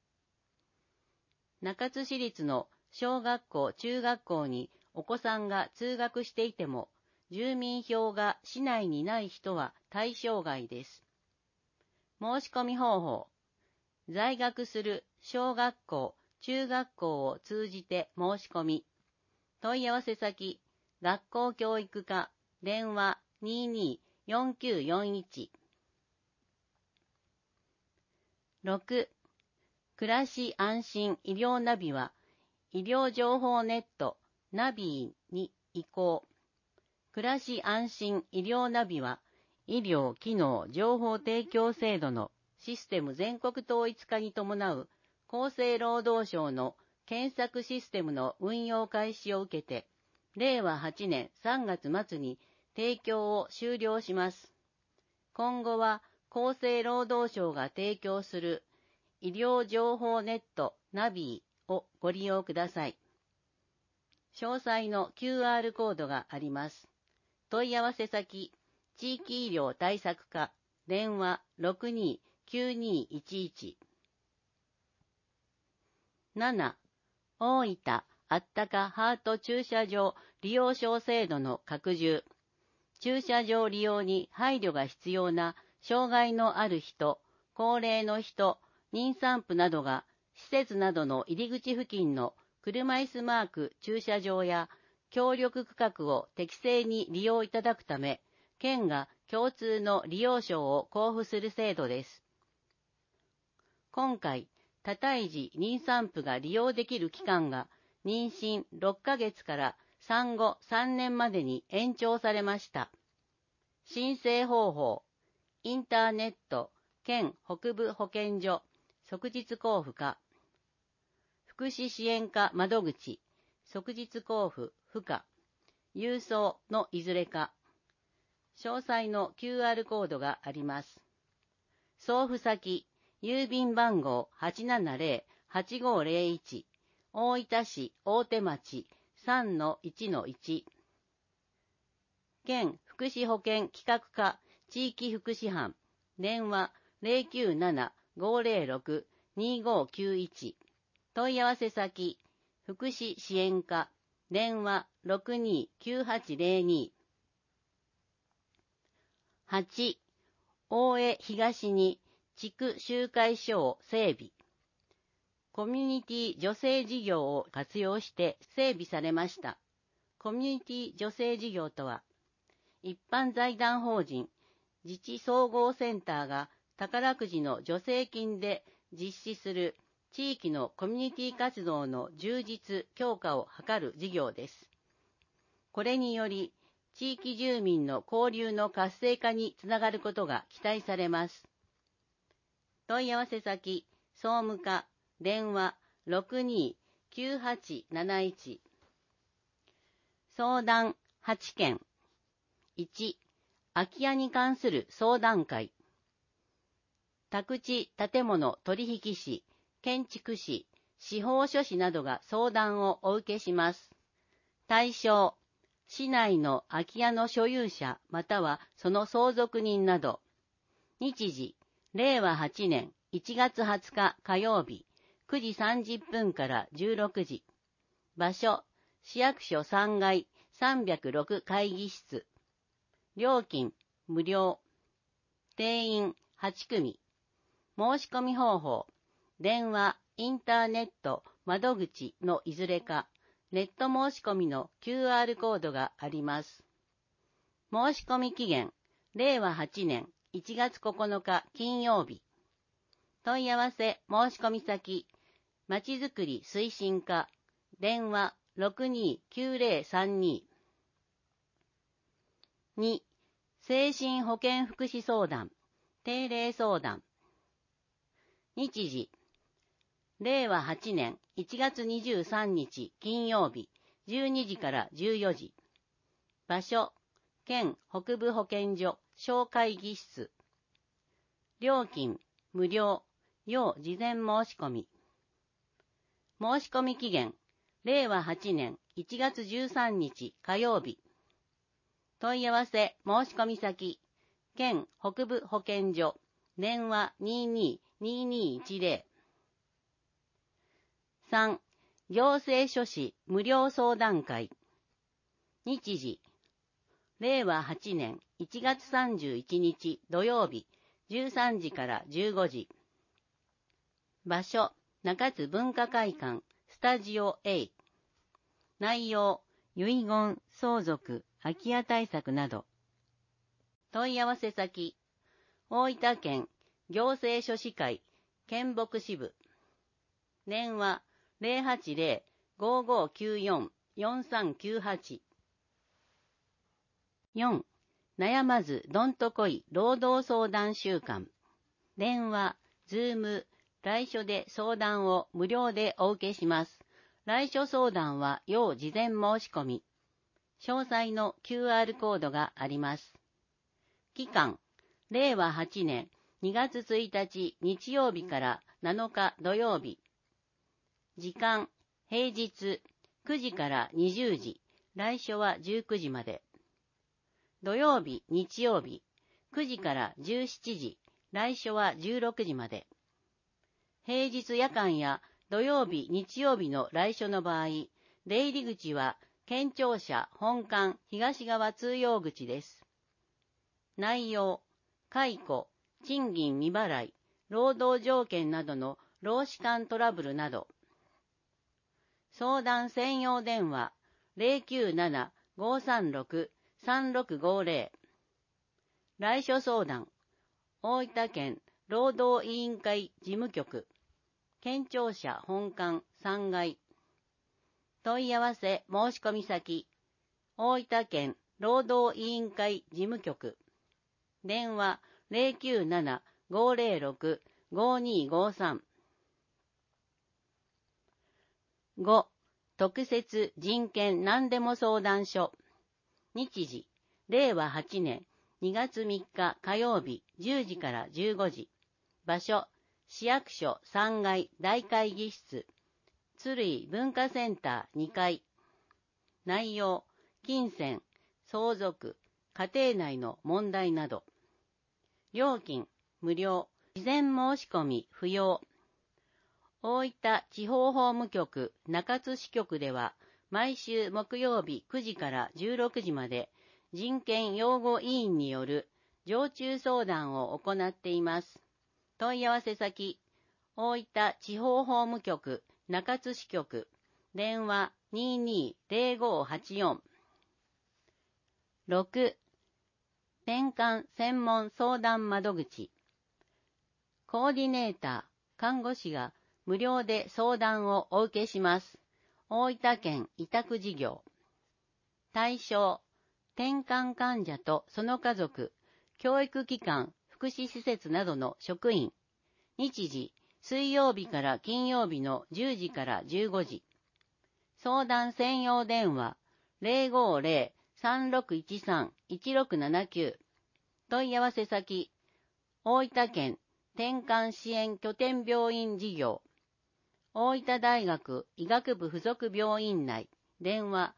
中津市立の小学校・中学校にお子さんが通学していても、住民票が市内にない人は対象外です。申し込み方法。在学する小学校・中学校を通じて申し込み。問い合わせ先、学校教育課、 電話224941。6、暮らし安心医療ナビは、医療情報ネットナビに移行。暮らし安心医療ナビは、医療機能情報提供制度のシステム全国統一化に伴う厚生労働省の検索システムの運用開始を受けて、令和8年3月末に提供を終了します。今後は厚生労働省が提供する医療情報ネットナビをご利用ください。詳細の QR コードがあります。問い合わせ先、地域医療対策課、電話629211。7、大分あったかハート駐車場利用証制度の拡充。駐車場利用に配慮が必要な障害のある人、高齢の人、妊産婦などが施設などの入り口付近の車椅子マーク駐車場や協力区画を適正に利用いただくため、県が共通の利用証を交付する制度です。今回、多胎児妊産婦が利用できる期間が妊娠6ヶ月から産後3年までに延長されました。申請方法、インターネット、県北部保健所、即日交付か、福祉支援課窓口、即日交付不可、郵送のいずれか。詳細の QR コードがあります。送付先、郵便番号 870-8501、大分市大手町 3-1-1。県福祉保健企画課地域福祉班、電話097-506-2591。問い合わせ先、福祉支援課、電話629802。8、大江東に地区集会所を整備。コミュニティ助成事業を活用して整備されました。コミュニティ助成事業とは、一般財団法人自治総合センターが宝くじの助成金で実施する地域のコミュニティ活動の充実・強化を図る事業です。これにより、地域住民の交流の活性化につながることが期待されます。問い合わせ先、総務課、電話629871。相談8件。1、空き家に関する相談会。宅地建物取引士、建築士、司法書士などが相談をお受けします。対象、市内の空き家の所有者またはその相続人など。日時、令和8年1月20日火曜日、9時30分から16時。場所、市役所3階306会議室。料金、無料。定員8組。申し込み方法、電話、インターネット、窓口のいずれか、ネット申し込みの QR コードがあります。申し込み期限、令和8年1月9日金曜日。問い合わせ申し込み先、まちづくり推進課、電話629032。2、精神保健福祉相談、定例相談。日時、令和8年1月23日金曜日、12時から14時。場所、県北部保健所小会議室。料金、無料、要事前申し込み。申し込み期限、令和8年1月13日火曜日。問い合わせ申し込み先、県北部保健所、電話222210。3、行政書士無料相談会。日時、令和8年1月31日土曜日、13時から15時。場所、中津文化会館、スタジオ A。内容、遺言、相続、 空き家対策など。問い合わせ先、大分県行政書士会県北支部。電話080-5594-4398。4. 悩まずどんとこい労働相談週間。電話、ズーム、来所で相談を無料でお受けします。来所相談は要事前申し込み。詳細の QR コードがあります。期間、令和8年2月1日日曜日から7日土曜日。時間、平日9時から20時、来所は19時まで。土曜日、日曜日、9時から17時、来所は16時まで。平日夜間や土曜日、日曜日の来所の場合、出入り口は県庁舎本館東側通用口です。内容、解雇、賃金未払い、労働条件などの労使間トラブルなど。相談専用電話 097-536-3650。来所相談、大分県労働委員会事務局、県庁舎本館3階。問い合わせ申し込み先、大分県労働委員会事務局。電話097-506-5253。5. 特設人権何でも相談所。日時、令和8年2月3日火曜日10時から15時。場所、市役所3階大会議室。鶴居文化センター2階。内容、金銭、相続、家庭内の問題など。料金、無料。事前申し込み不要。大分地方法務局中津支局では毎週木曜日9時から16時まで人権擁護委員による常駐相談を行っています。問い合わせ先、大分地方法務局中津支局、電話220584。6. 転換専門相談窓口。コーディネーター、看護師が無料で相談をお受けします。大分県委託事業。対象、転換患者とその家族、教育機関、福祉施設などの職員。日時、水曜日から金曜日の10時から15時。相談専用電話050-3613-1679。問い合わせ先、大分県転換支援拠点病院事業。大分大学医学部附属病院内。電話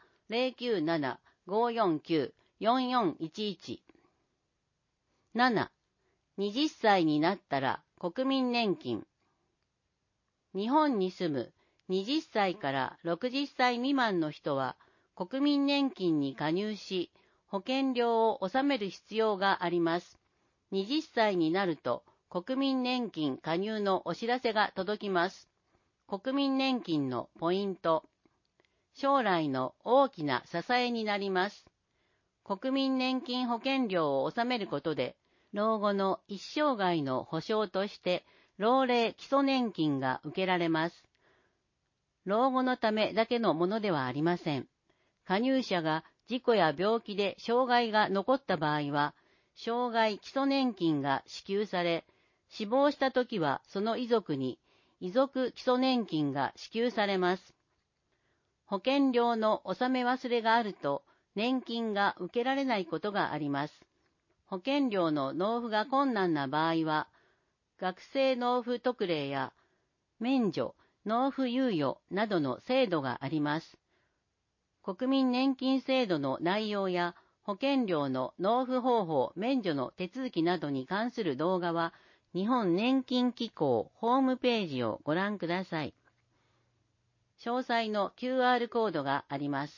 097-549-4411。7. 20歳になったら国民年金。日本に住む20歳から60歳未満の人は国民年金に加入し、保険料を納める必要があります。20歳になると国民年金加入のお知らせが届きます。国民年金のポイント。将来の大きな支えになります。国民年金保険料を納めることで、老後の一生涯の保障として、老齢基礎年金が受けられます。老後のためだけのものではありません。加入者が事故や病気で障害が残った場合は、障害基礎年金が支給され、死亡したときはその遺族に遺族基礎年金が支給されます。保険料の納め忘れがあると、年金が受けられないことがあります。保険料の納付が困難な場合は、学生納付特例や免除、納付猶予などの制度があります。国民年金制度の内容や保険料の納付方法、免除の手続きなどに関する動画は、日本年金機構ホームページをご覧ください。詳細の QR コードがあります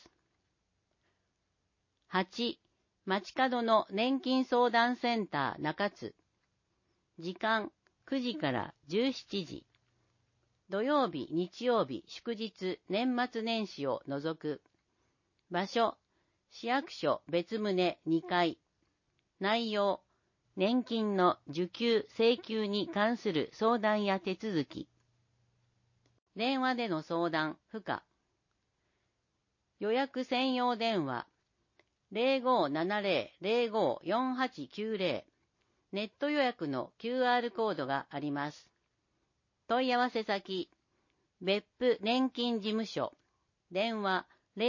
。8. 街角の年金相談センター中津。時間9時から17時。土曜日、日曜日、祝日、年末年始を除く。場所、 市役所別棟2階。内容、年金の受給請求に関する相談や手続き。電話での相談不可。予約専用電話 0570-054890。ネット予約の QR コードがあります。問い合わせ先、別府年金事務所。電話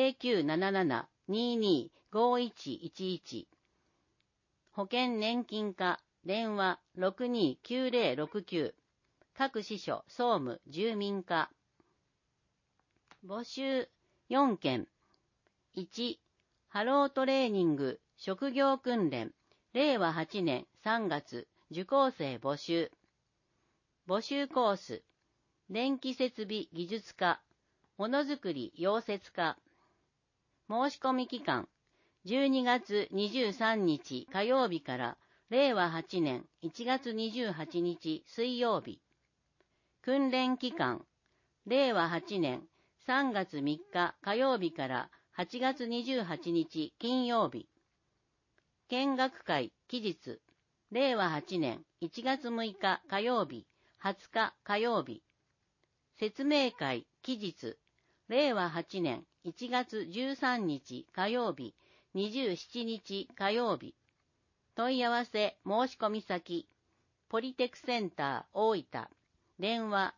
0977-225111。保険年金課。電話 629069。各支所総務住民課。募集4件。1、ハロートレーニング職業訓練令和8年3月受講生募集。募集コース、電気設備技術科、ものづくり溶接科。申し込み期間、12月23日火曜日から令和8年1月28日水曜日。訓練期間、令和8年3月3日火曜日から8月28日金曜日。見学会期日、令和8年1月6日火曜日、20日火曜日。説明会期日、令和8年1月13日火曜日、27日火曜日。問い合わせ申し込み先、ポリテクセンター大分。電話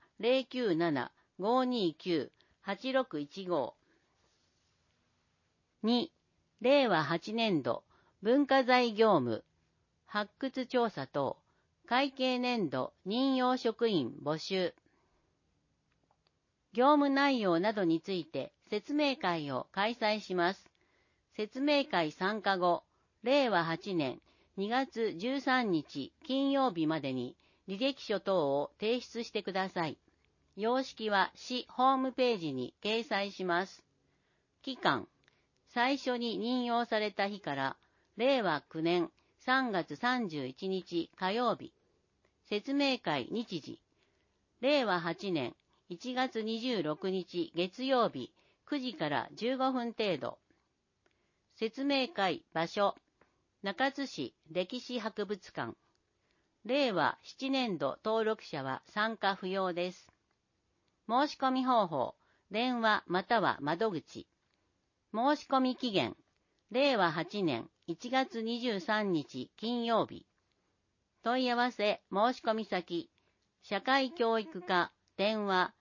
097-529-8615。2、令和8年度文化財業務、発掘調査等、会計年度任用職員募集。業務内容などについて説明会を開催します。説明会参加後、令和8年2月13日金曜日までに履歴書等を提出してください。様式は市ホームページに掲載します。期間、最初に任用された日から令和9年3月31日火曜日。説明会日時、令和8年1月26日月曜日9時から15分程度。説明会場所、中津市歴史博物館。令和7年度登録者は参加不要です。申し込み方法、電話または窓口。申し込み期限、令和8年1月23日金曜日。問い合わせ申し込み先、社会教育課、電話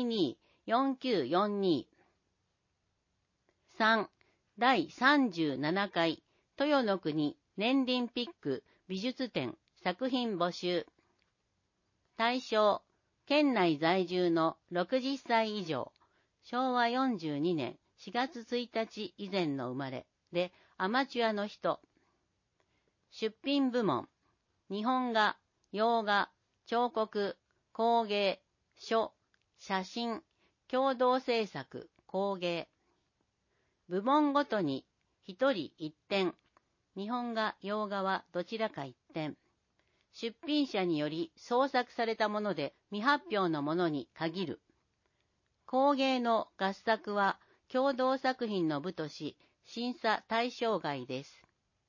224942。3、第37回豊の国年輪ピック美術展作品募集。対象、県内在住の60歳以上、昭和42年4月1日以前の生まれでアマチュアの人。出品部門、日本画、洋画、彫刻、工芸、書、写真、共同制作、工芸。部門ごとに1人1点、日本画、洋画はどちらか1点。出品者により創作されたもので未発表のものに限る。工芸の合作は共同作品の部とし、審査対象外です。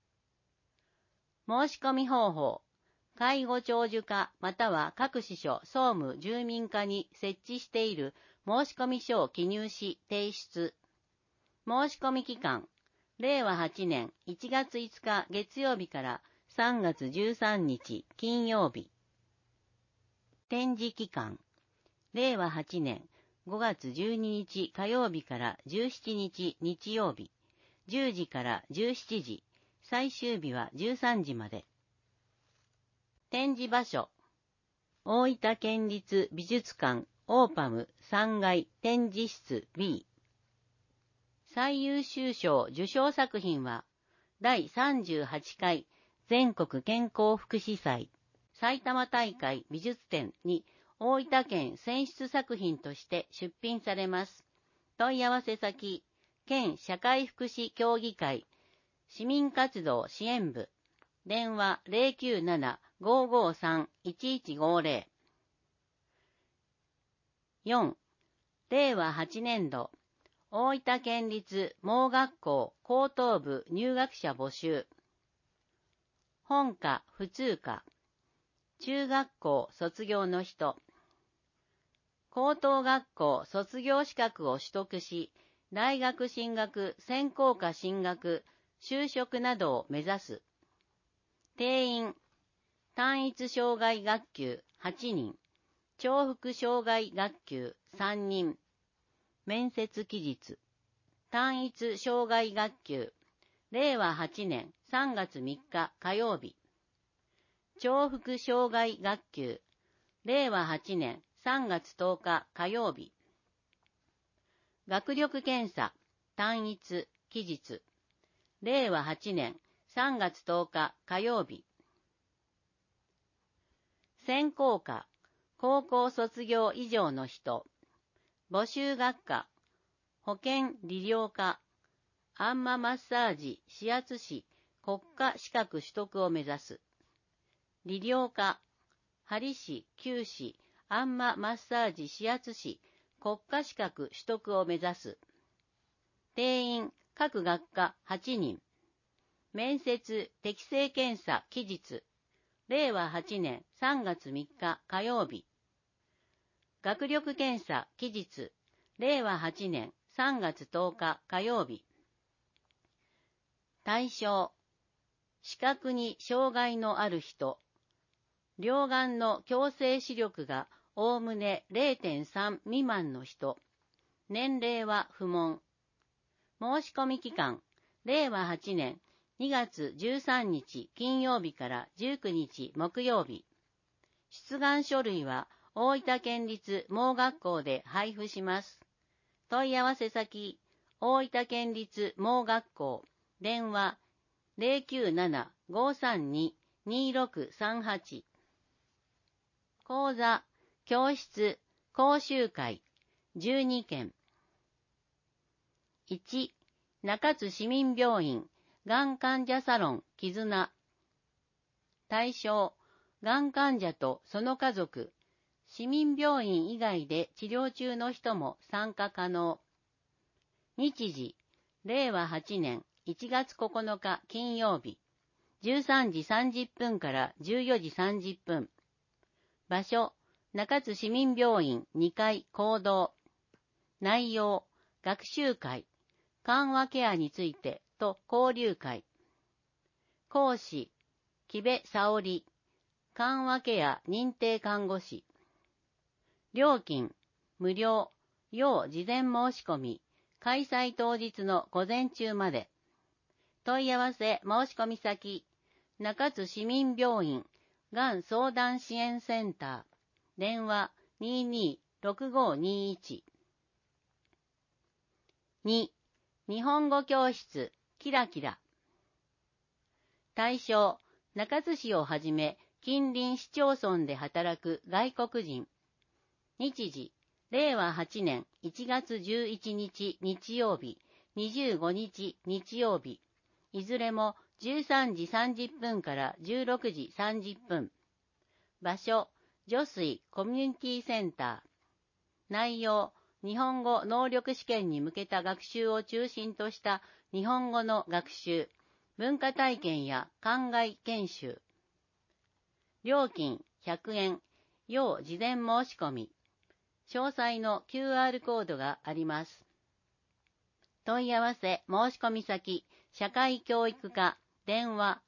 申し込み方法、介護長寿課または各支所総務住民課に設置している申込書を記入し提出。申し込み期間、令和8年1月5日月曜日から3月13日金曜日。展示期間、令和8年5月12日火曜日から17日日曜日、10時から17時、最終日は13時まで。展示場所、大分県立美術館オーパム3階展示室 B。最優秀賞受賞作品は、第38回全国健康福祉祭埼玉大会美術展に大分県選出作品として出品されます。問い合わせ先、県社会福祉協議会市民活動支援部。電話 097-553-1150。4、令和8年度大分県立盲学校高等部入学者募集。本科、普通科。中学校卒業の人。高等学校卒業資格を取得し、大学進学、専攻科進学、就職などを目指す。定員。単一障害学級8人。重複障害学級3人。面接期日。単一障害学級。令和8年3月3日火曜日。重複障害学級。令和8年3月10日火曜日。学力検査。単一期日。令和8年3月10日火曜日。専攻科。高校卒業以上の人。募集学科。保健理療科。あんまマッサージ、指圧師、国家資格取得を目指す。理療科。針師、灸師、あんまマッサージ、指圧師、国家資格取得を目指す。定員、各学科8人。面接、適性検査期日。令和8年3月3日火曜日。学力検査期日。令和8年3月10日火曜日。対象。視覚に障害のある人。両眼の矯正視力がおおむね 0.3 未満の人。年齢は不問。申し込み期間。令和8年2月13日金曜日から19日木曜日。出願書類は大分県立盲学校で配布します。問い合わせ先、大分県立盲学校、電話 097-532-2638。講座、教室、講習会、12件。1、中津市民病院、がん患者サロン、絆。対象、がん患者とその家族、市民病院以外で治療中の人も参加可能。日時、令和8年1月9日金曜日、13時30分から14時30分。場所、中津市民病院2階講堂。内容、学習会、緩和ケアについてと交流会。講師、木部沙織、緩和ケア認定看護師。料金、無料、要事前申し込み、開催当日の午前中まで。問い合わせ申し込み先、中津市民病院、がん相談支援センター、電話226521。2、日本語教室、キラキラ。対象、中津市をはじめ、近隣市町村で働く外国人。日時、令和8年1月11日日曜日、25日日曜日。いずれも13時30分から16時30分。場所、女水コミュニティセンター。内容、日本語能力試験に向けた学習を中心とした日本語の学習、文化体験や考え研修。料金100円、要事前申し込み。詳細の QR コードがあります。問い合わせ申し込み先、社会教育課、電話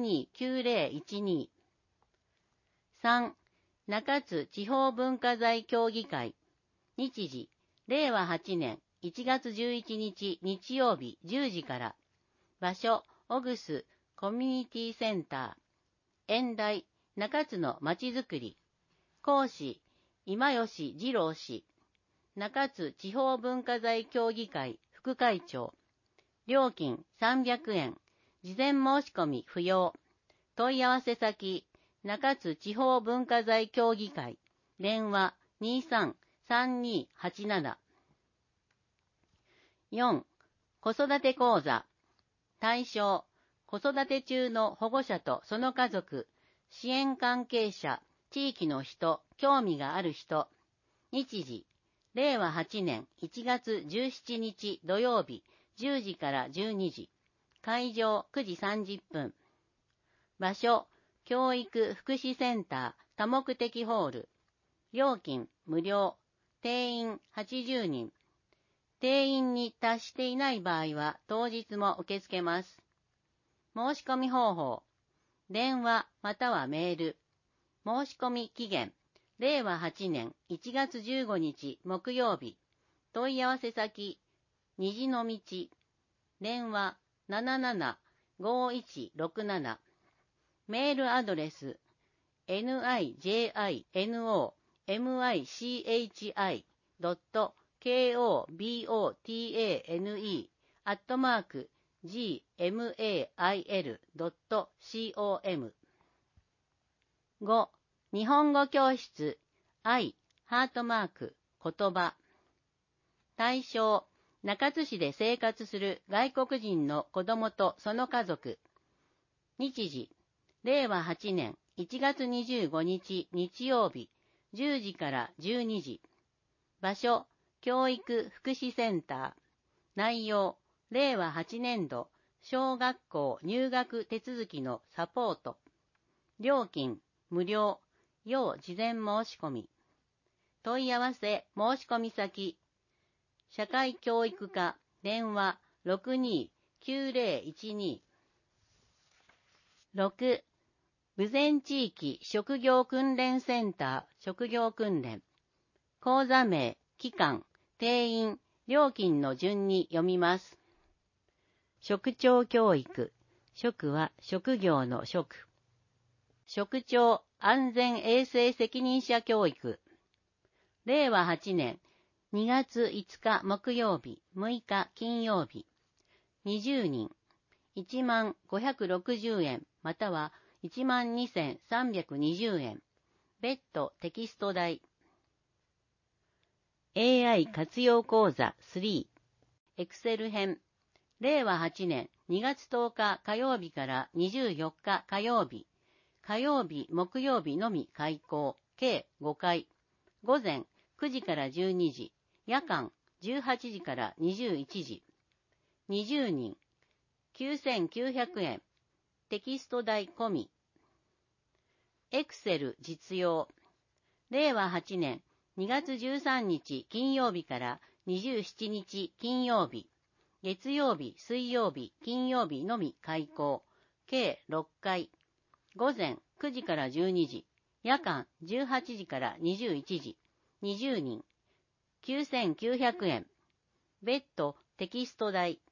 629012。3、中津地方文化財協議会。日時、令和8年1月11日日曜日10時から。場所、オグスコミュニティセンター。演題、中津のまちづくり。講師、今吉二郎氏。中津地方文化財協議会副会長。料金300円。事前申し込み不要。問い合わせ先、中津地方文化財協議会。電話233287。4、子育て講座。対象、子育て中の保護者とその家族、支援関係者、地域の人、興味がある人。日時、 令和8年1月17日土曜日10時から12時。会場9時30分。場所、教育福祉センター多目的ホール。料金無料。定員80人。定員に達していない場合は当日も受け付けます。申し込み方法。電話またはメール。申し込み期限。令和8年1月15日木曜日。問い合わせ先。虹の道。電話775167。メールアドレス。nijimobotane.kobotane@gmail.com。 5. 日本語教室愛ハートマーク言葉。対象、中津市で生活する外国人の子供とその家族。日時、令和8年1月25日日曜日10時から12時。場所、教育福祉センター。内容、令和8年度小学校入学手続きのサポート。料金、無料。要事前申し込み。問い合わせ申し込み先。社会教育課電話629012。6. 豊前地域職業訓練センター職業訓練。講座名、期間、定員、料金の順に読みます。職長教育。職は職業の職。職長安全衛生責任者教育。令和8年2月5日木曜日6日金曜日。20人。10,560円または12,320円。別途テキスト代。AI 活用講座3。エクセル編。令和8年2月10日火曜日から24日火曜日。火曜日、木曜日のみ開講。計5回。午前9時から12時。夜間18時から21時。20人。9,900円。テキスト代込み。エクセル実用。令和8年2月13日金曜日から27日金曜日。月曜日、水曜日、金曜日のみ開講。計6回。午前9時から12時。夜間18時から21時。20人。9,900円。別途テキスト代。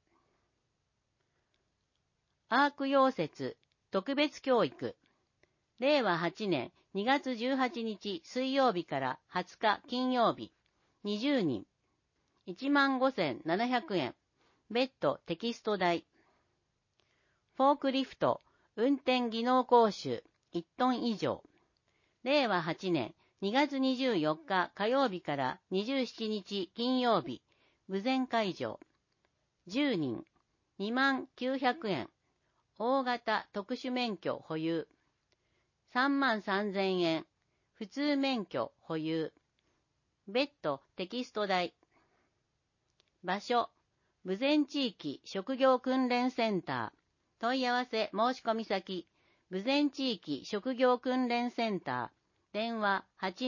アーク溶接特別教育。令和8年2月18日水曜日から20日金曜日。20人。15,700円。別途テキスト代。フォークリフト運転技能講習1トン以上。令和8年2月24日火曜日から27日金曜日。豊前会場。10人。23,900円。大型特殊免許保有。33,000円。普通免許保有。別途テキスト代。場所、豊前地域職業訓練センター。問い合わせ申し込み先。豊前地域職業訓練センター。電話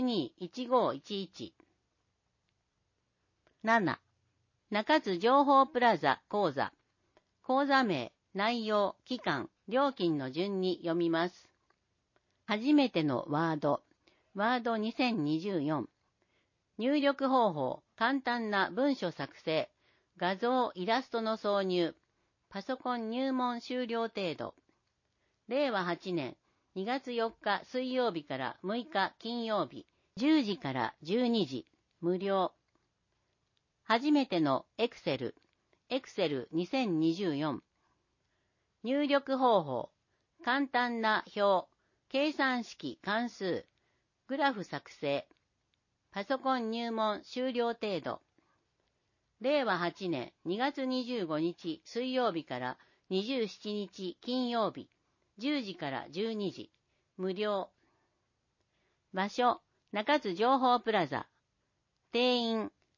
821511。7. 中津情報プラザ講座。講座名、内容、期間、料金の順に読みます。初めてのワード。ワード2024。入力方法、簡単な文書作成。画像、イラストの挿入。パソコン入門終了程度。令和8年2月4日水曜日から6日金曜日。10時から12時。無料。初めてのエクセル。エクセル2024。入力方法。簡単な表。計算式関数。グラフ作成。パソコン入門終了程度。令和8年2月25日水曜日から27日金曜日。10時から12時。無料。場所、中津情報プラザ。定員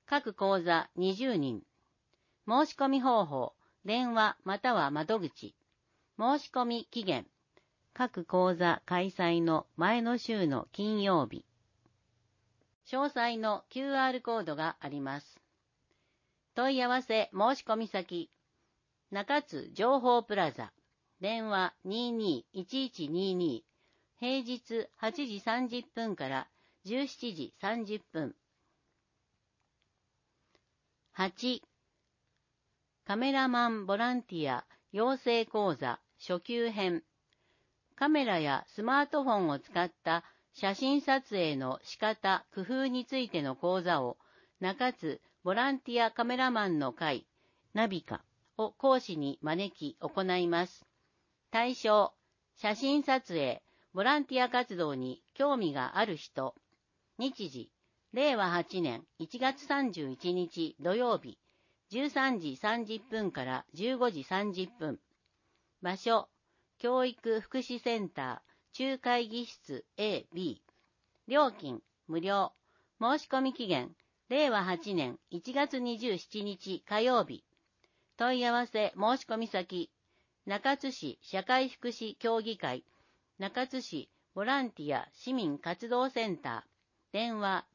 各講座20人。申し込み方法、電話または窓口。申し込み期限、各講座開催の前の週の金曜日。詳細の QR コードがあります。問い合わせ申し込み先、中津情報プラザ、電話22-1122、平日8時30分から17時30分。8、カメラマンボランティア養成講座初級編。カメラやスマートフォンを使った写真撮影の仕方、工夫についての講座を中津ボランティアカメラマンの会、ナビカを講師に招き行います。対象、写真撮影、ボランティア活動に興味がある人。日時、令和8年1月31日土曜日、13時30分から15時30分。場所、教育福祉センター、中会議室 A、B。料金、無料。申し込み期限、令和8年1月27日火曜日。問い合わせ申し込み先、中津市社会福祉協議会、中津市ボランティア市民活動センター、電話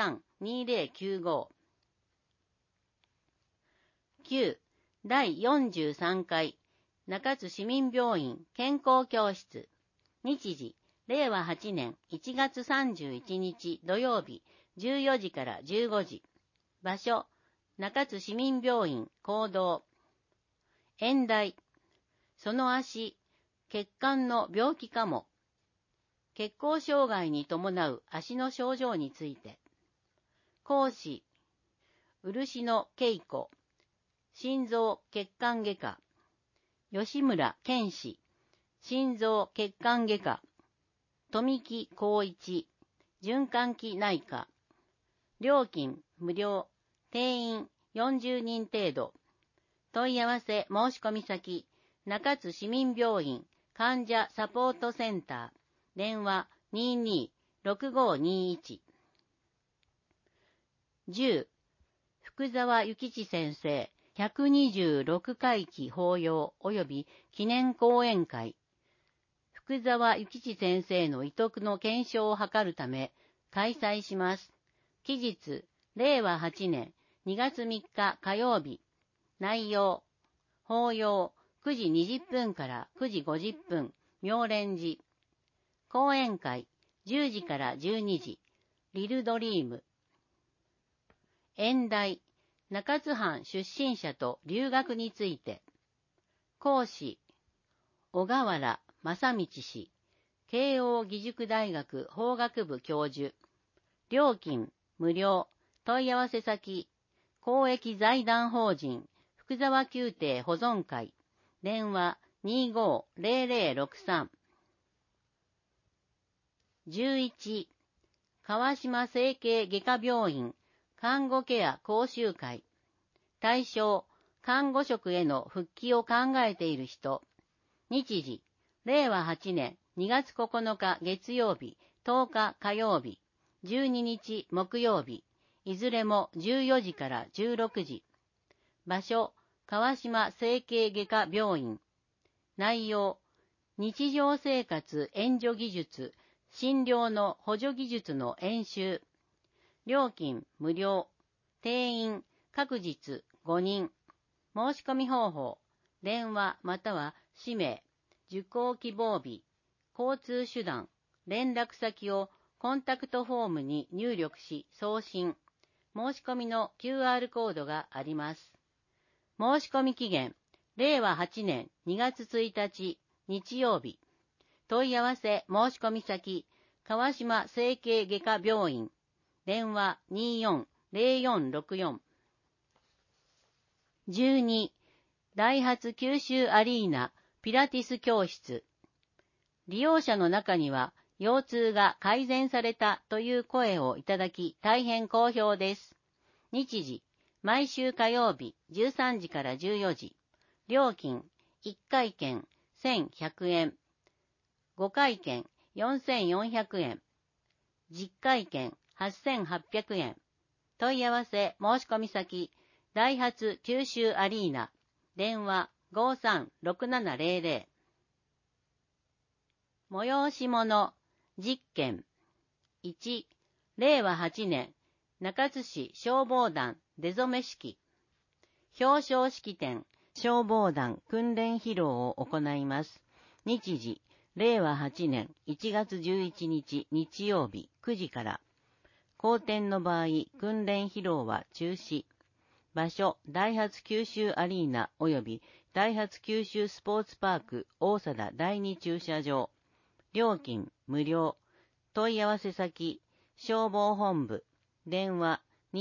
23-2095。9、第43回中津市民病院健康教室。日時、令和8年1月31日土曜日、14時から15時。場所、中津市民病院講堂。演題、その足、血管の病気かも。血行障害に伴う足の症状について。講師、漆野恵子、心臓血管外科。吉村健氏、心臓血管外科。富木光一、循環器内科。料金無料、定員40人程度。問い合わせ申し込み先、中津市民病院患者サポートセンター、電話22-6521。10、福沢諭吉先生、126回忌法要及び記念講演会。福沢諭吉先生の遺徳の検証を図るため開催します。期日、令和8年2月3日火曜日。内容、法要9時20分から9時50分、妙蓮寺。講演会、10時から12時、リルドリーム。演題、中津藩出身者と留学について。講師、小河原正道氏、慶応義塾大学法学部教授。料金、無料。問い合わせ先、公益財団法人、福沢宮廷保存会。電話25-0063。11、川島整形外科病院看護ケア講習会。対象、看護職への復帰を考えている人。日時、令和8年2月9日月曜日、10日火曜日、12日木曜日、いずれも14時から16時。場所、川島整形外科病院。内容、日常生活援助技術、診療の補助技術の演習。料金無料。定員各日5人。申し込み方法、電話または氏名、受講希望日、交通手段、連絡先をコンタクトフォームに入力し送信。申し込みの QR コードがあります。申し込み期限、令和8年2月1日日曜日。問い合わせ申し込み先、川島整形外科病院。電話24-0464。12、ダイハツ九州アリーナピラティス教室。利用者の中には、腰痛が改善されたという声をいただき、大変好評です。日時、毎週火曜日13時から14時。料金、1回券1100円。5回券4400円。10回券8800円。 問い合わせ申し込み先、ダイハツ九州アリーナ、電話536700。催し物、実験。1、令和8年、中津市消防団出初め式。表彰式典、消防団訓練披露を行います。日時、令和8年1月11日日曜日9時から。後典の場合、訓練披露は中止。場所、ダイハツ九州アリーナ及びダイハツ九州スポーツパーク大貞第2駐車場。料金無料。問い合わせ先、消防本部。電話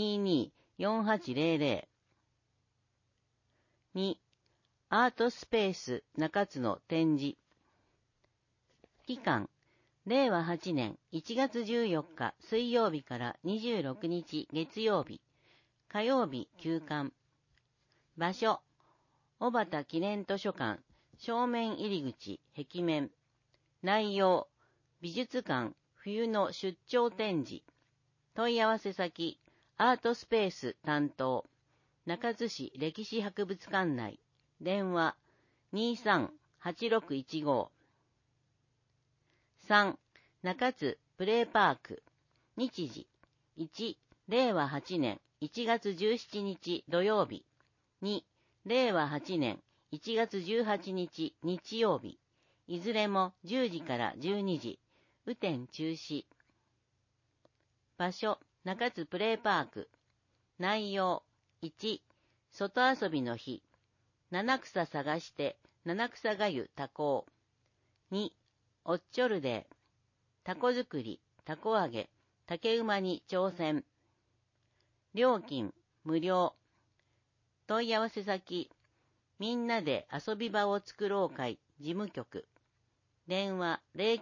224800。2、アートスペース中津の展示。期間、令和8年1月14日水曜日から26日月曜日。火曜日休館。場所、小畑記念図書館、正面入り口、壁面。内容、美術館、冬の出張展示。問い合わせ先、アートスペース担当。中津市歴史博物館内。電話、238615。3、中津プレイパーク。日時、1、令和8年1月17日土曜日。2、令和8年1月18日日曜日。いずれも10時から12時。雨天中止。場所、中津プレイパーク。内容、1、外遊びの日。七草探して、七草がゆ多幸。2、おっちょるデー。タコ作り、タコ揚げ、竹馬に挑戦。料金、無料。問い合わせ先、みんなで遊び場を作ろう会事務局。電話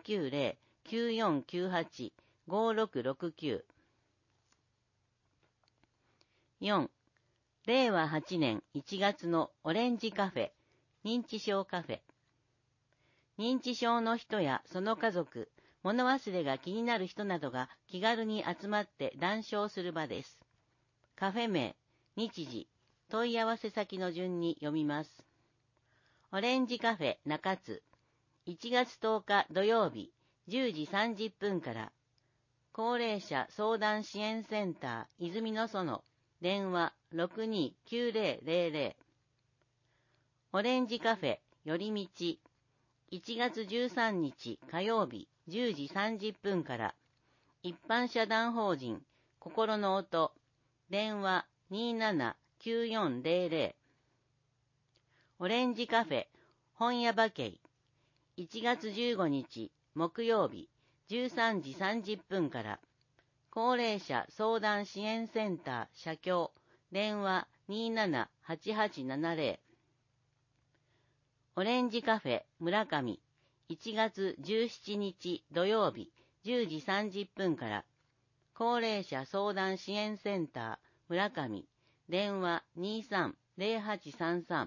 090-9498-5669。4、令和8年1月のオレンジカフェ、認知症カフェ。認知症の人やその家族、物忘れが気になる人などが気軽に集まって談笑する場です。カフェ名、日時、問い合わせ先の順に読みます。オレンジカフェ中津、1月10日土曜日、10時30分から。高齢者相談支援センター泉の園、電話629000。オレンジカフェ寄り道、1月13日火曜日10時30分から。一般社団法人心の音、電話279400。オレンジカフェ本屋バケイ、1月15日木曜日13時30分から。高齢者相談支援センター社協、電話278870。オレンジカフェ村上、1月17日土曜日10時30分から。高齢者相談支援センター村上、電話230833。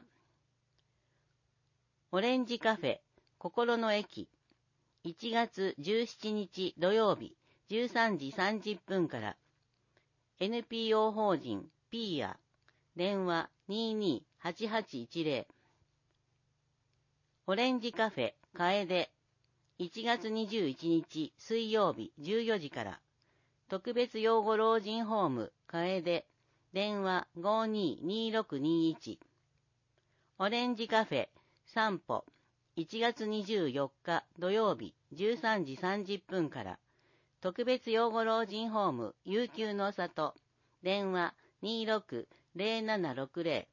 オレンジカフェ心の駅、1月17日土曜日13時30分から。NPO 法人ピーヤ、電話228810。オレンジカフェ楓、1月21日水曜日14時から。特別養護老人ホーム楓、電話522621。オレンジカフェ散歩、1月24日土曜日13時30分から。特別養護老人ホーム悠久の里、電話260760。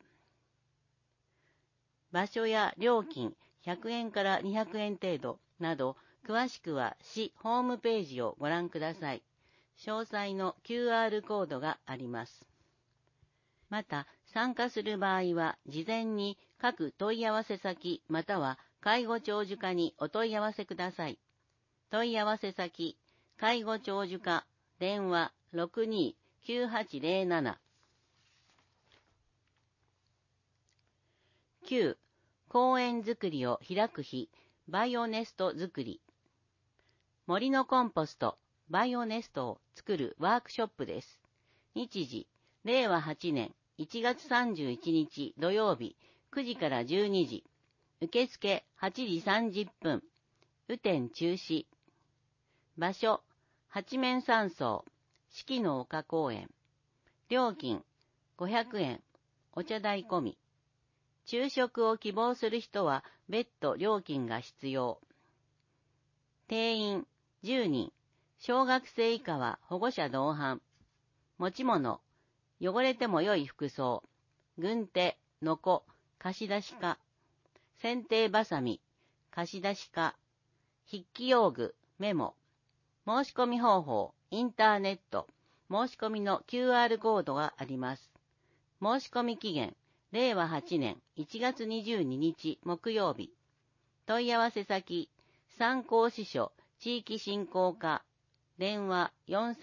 場所や料金100円から200円程度など、詳しくは市ホームページをご覧ください。詳細の QR コードがあります。また、参加する場合は、事前に各問い合わせ先または介護長寿課にお問い合わせください。問い合わせ先、介護長寿課、電話629807。9、公園づくりを開く日、バイオネストづくり。森のコンポスト、バイオネストを作るワークショップです。 日時、令和8年1月31日土曜日9時から12時。受付8時30分。雨天中止。場所、八面山荘、四季の丘公園。料金、500円。お茶代込み。昼食を希望する人は別途料金が必要。定員、10人。小学生以下は保護者同伴。持ち物、汚れても良い服装。軍手、のこ、貸し出し家。剪定バサミ、貸し出し家。筆記用具、メモ。申し込み方法、インターネット。申し込みの QR コードがあります。申し込み期限、令和8年1月22日木曜日。問い合わせ先、参考支所地域振興課。電話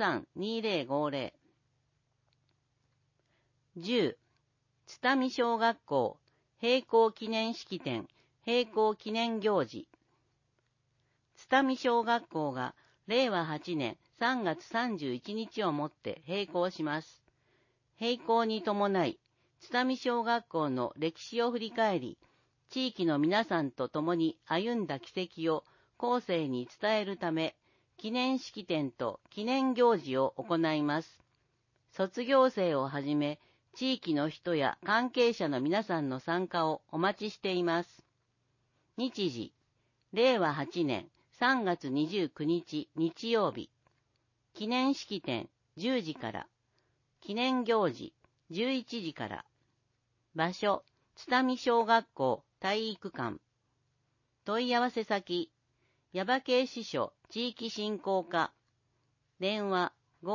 432050。10、津民小学校、閉校記念式典、閉校記念行事。津民小学校が令和8年3月31日をもって閉校します。閉校に伴い、津民小学校の歴史を振り返り、地域の皆さんと共に歩んだ軌跡を後世に伝えるため、記念式典と記念行事を行います。卒業生をはじめ、地域の人や関係者の皆さんの参加をお待ちしています。日時、令和8年3月29日日曜日。記念式典10時から。記念行事11時から。場所、津民小学校体育館。問い合わせ先、耶馬渓支所地域振興課。電話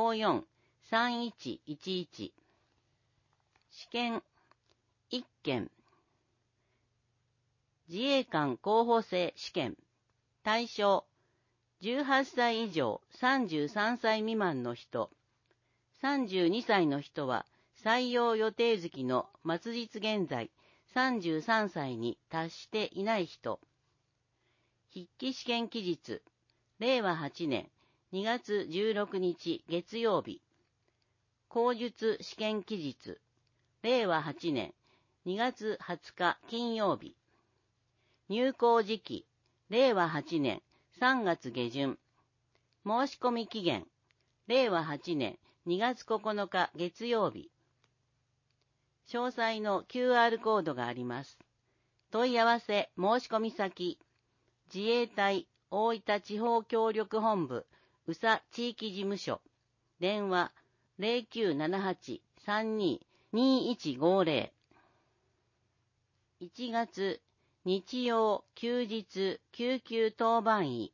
543111。試験1件。自衛官候補生試験。対象、18歳以上33歳未満の人。32歳の人は採用予定月の末日現在33歳に達していない人。筆記試験期日、令和8年2月16日月曜日。口述試験期日、令和8年2月20日金曜日。入校時期、令和8年3月下旬。申し込み期限、令和8年2月9日月曜日。詳細の QR コードがあります。問い合わせ申し込み先、自衛隊大分地方協力本部宇佐地域事務所。電話0978-32-2150。1月日曜休日救急当番医。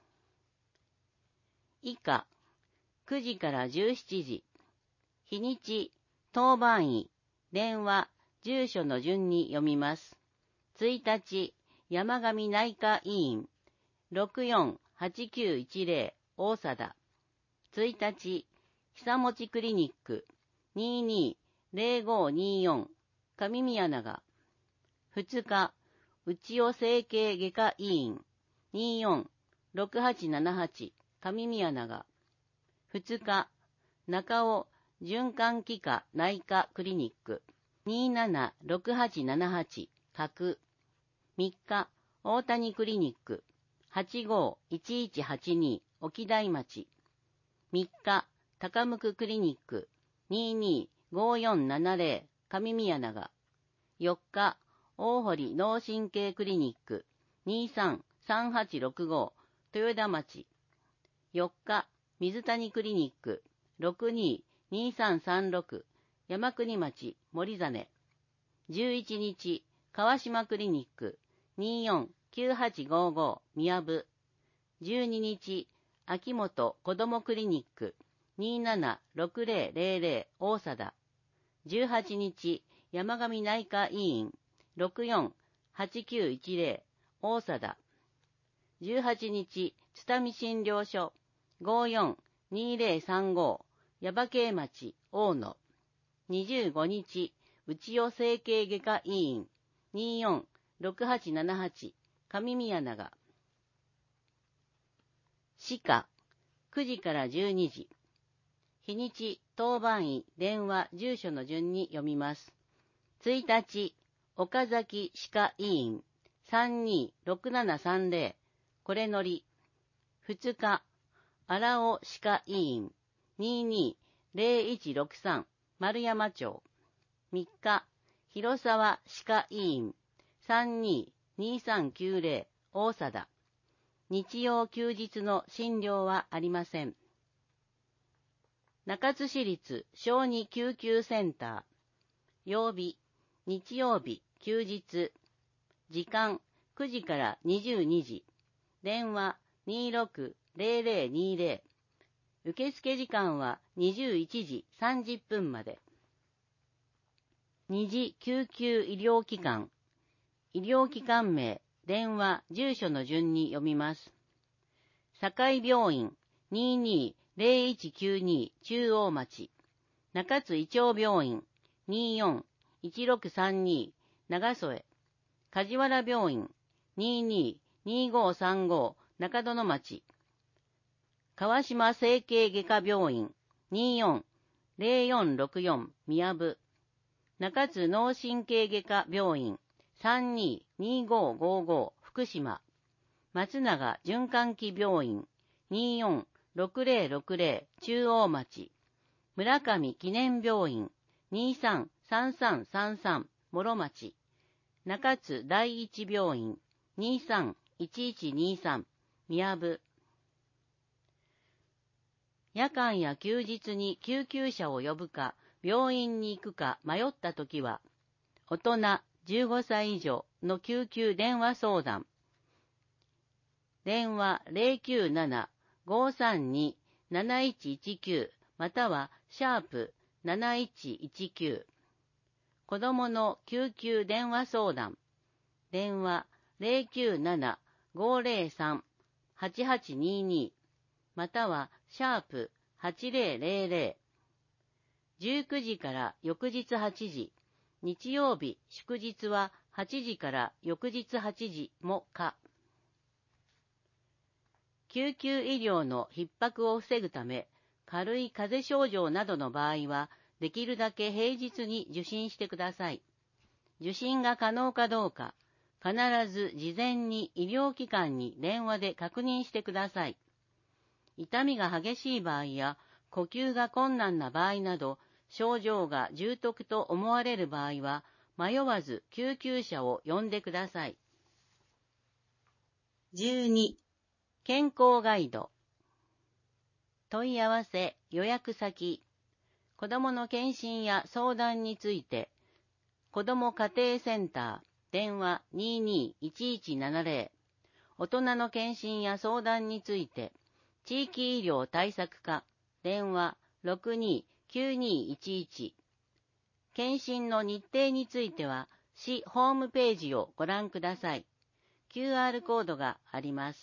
以下9時から17時。日にち当番医。電話住所の順に読みます。1日山上内科医院 648910 大貞。1日久持クリニック 220524 上宮永。2日内尾整形外科医院 246878 上宮永。2日中尾循環器科内科クリニック 276878 角。3日大谷クリニック 851182 沖大町。3日高向クリニック 225470 上宮永。4日大堀脳神経クリニック 233865 豊田町。4日水谷クリニック 622336 山国町森実。11日川島クリニック 249855 宮部。12日秋元子どもクリニック 276000 大貞。18日山上内科医院 648910 大貞。18日津民診療所 542035 耶馬渓町大野。25日内尾整形外科医院 246878 上宮永。歯科9時から12時。 日にち、当番医、電話、住所の順に読みます。1日、岡崎歯科医院、326730、これのり。2日、荒尾歯科医院、220163、丸山町。3日、広沢歯科医院、322390、大貞。日曜休日の診療はありません。中津市立小児救急センター。曜日、日曜日、休日。時間、9時から22時。電話、260020。受付時間は21時30分まで。二次救急医療機関。医療機関名、電話、住所の順に読みます。堺病院、220192中央町。中津医長病院、241632長添。梶原病院、222535中園町。川島整形外科病院、240464宮部。中津脳神経外科病院、322555福島。松永循環器病院、246060中央町。村上記念病院、233333諸町。中津第一病院、231123宮部。夜間や休日に救急車を呼ぶか、病院に行くか迷ったときは、大人15歳以上の救急電話相談。電話097-532-7119または#7119。子供の救急電話相談。電話097-503-8822または#8000。19時から翌日8時。日曜日、祝日は8時から翌日8時も可。救急医療の逼迫を防ぐため、軽い風邪症状などの場合は、できるだけ平日に受診してください。受診が可能かどうか、必ず事前に医療機関に電話で確認してください。痛みが激しい場合や、呼吸が困難な場合など、症状が重篤と思われる場合は、迷わず救急車を呼んでください。12. 健康ガイド。問い合わせ、予約先。子どもの検診や相談について、子ども家庭センター、電話221170。大人の検診や相談について、地域医療対策課、電話629211。検診の日程については、市ホームページをご覧ください。QR コードがあります。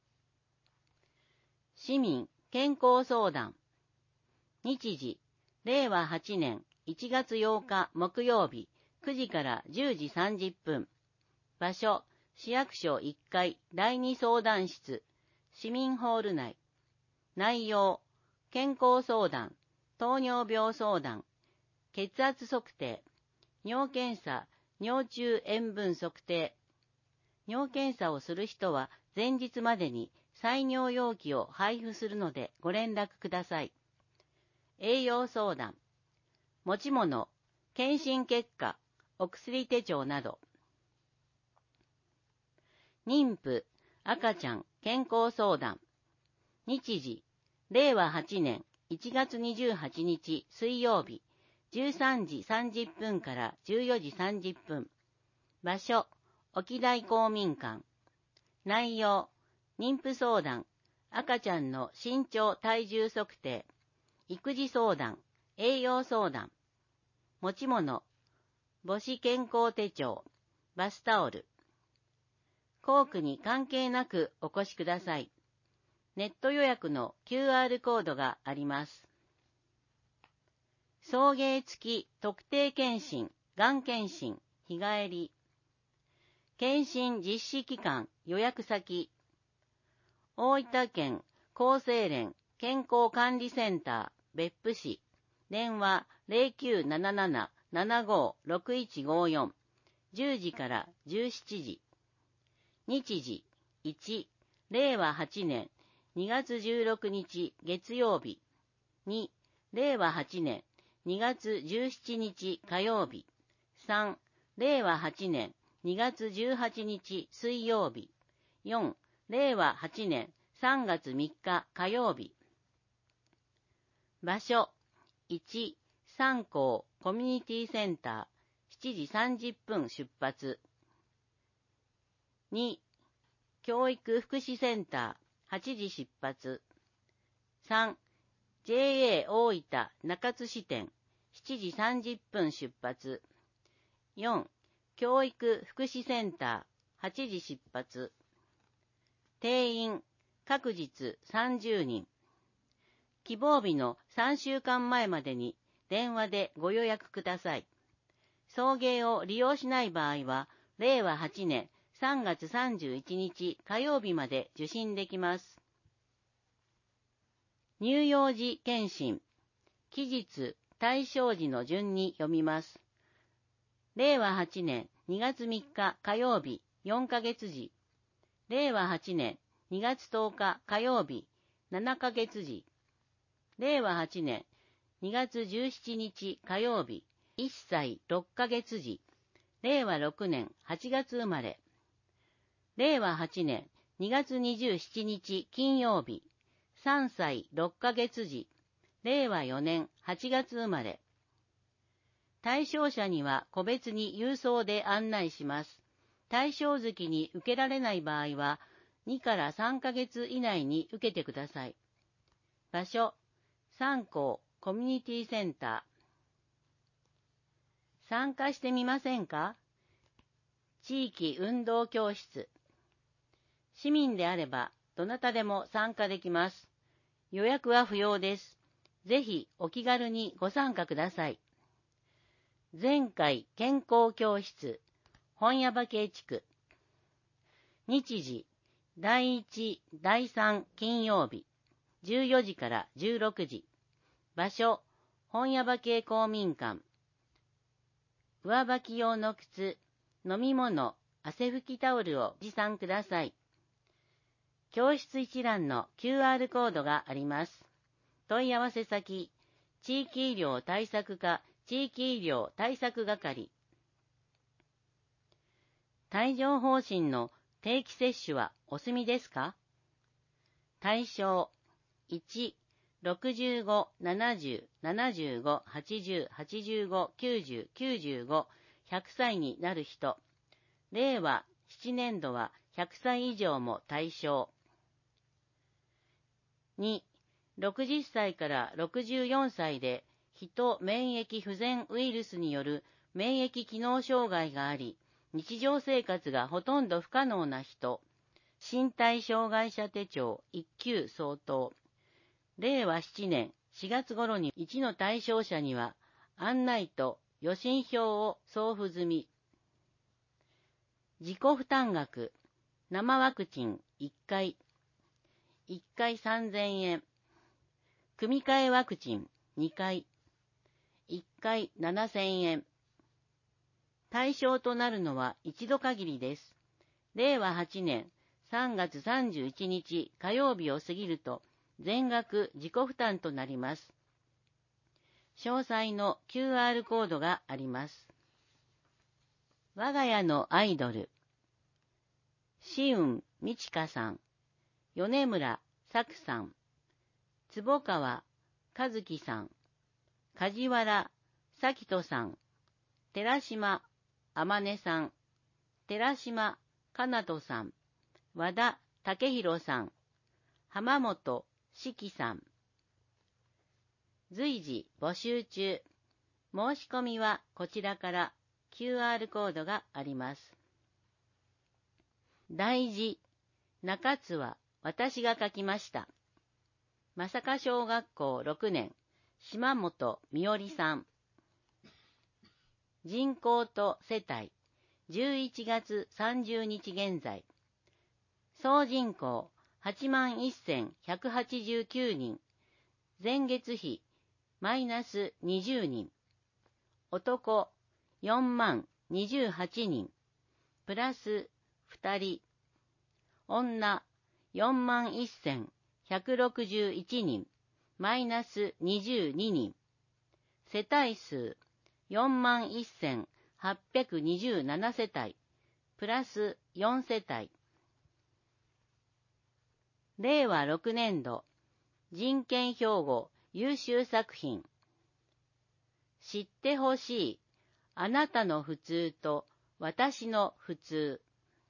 市民健康相談。日時、令和8年1月8日木曜日9時から10時30分。場所、市役所1階第2相談室、市民ホール内。内容、健康相談、糖尿病相談、血圧測定、尿検査、尿中塩分測定。尿検査をする人は前日までに採尿容器を配布するのでご連絡ください。栄養相談、持ち物、検診結果、お薬手帳など。妊婦、赤ちゃん健康相談。日時、令和8年1月28日水曜日13時30分から14時30分。場所、沖大公民館。内容、妊婦相談、赤ちゃんの身長体重測定、育児相談、栄養相談。持ち物、母子健康手帳、バスタオル。校区に関係なくお越しください。ネット予約の QR コードがあります。送迎付き特定健診、がん検診、日帰り。検診実施期間、予約先。大分県厚生連健康管理センタ別府市。電話0977-756154。10時から17時。日時1、令和8年2月16日月曜日。2、令和8年2月17日火曜日。3、令和8年2月18日水曜日。4、令和8年3月3日火曜日。場所1、三港コミュニティセンター7時30分出発。2、教育福祉センター8時出発。3、JA 大分中津支店7時30分出発。4、教育福祉センター8時出発。定員各日30人。希望日の3週間前までに電話でご予約ください。送迎を利用しない場合は、令和8年3月31日火曜日まで受診できます。乳幼児検診。期日、対象時の順に読みます。令和8年2月3日火曜日4ヶ月時。令和8年2月10日火曜日7ヶ月時。令和8年2月17日火曜日1歳6ヶ月時。令和6年8月生まれ。令和8年2月27日金曜日3歳6ヶ月時。令和4年8月生まれ。対象者には個別に郵送で案内します。対象月に受けられない場合は2から3ヶ月以内に受けてください。場所三港コミュニティセンター。参加してみませんか？地域運動教室。市民であればどなたでも参加できます。予約は不要です。ぜひお気軽にご参加ください。前回健康教室本屋場系地区。日時第1、第3金曜日14時から16時。場所本屋場系公民館。上履き用の靴、飲み物、汗拭きタオルを持参ください。教室一覧の QR コードがあります。問い合わせ先、地域医療対策課地域医療対策係。帯状疱疹の定期接種はお済みですか？対象1、65、70、75、80、85、90、95、100歳になる人。令和7年度は100歳以上も対象。2、60歳から64歳でヒト免疫不全ウイルスによる免疫機能障害があり、日常生活がほとんど不可能な人。身体障害者手帳1級相当。令和7年4月頃に1の対象者には案内と予診票を送付済み。自己負担額。生ワクチン1回。1回3000円。組み換えワクチン2回。1回7000円。対象となるのは一度限りです。令和8年3月31日火曜日を過ぎると全額自己負担となります。詳細の QR コードがあります。我が家のアイドル。紫雲美智香さん、米村咲さん、坪川和樹さん、梶原咲人さん、寺島天音さん、寺島かなとさん、和田武弘さん、浜本四季さん。随時募集中。申し込みはこちらから QR コードがあります。大字、中津は私が書きました。正香小学校6年、島本美織さん。人口と世帯、11月30日現在。総人口81,189人。前月比マイナス20人。男40,028人。プラス2人。女41,161人。マイナス22人。世帯数41,827世帯。プラス4世帯。令和6年度人権標語優秀作品。知ってほしい。あなたの普通と私の普通。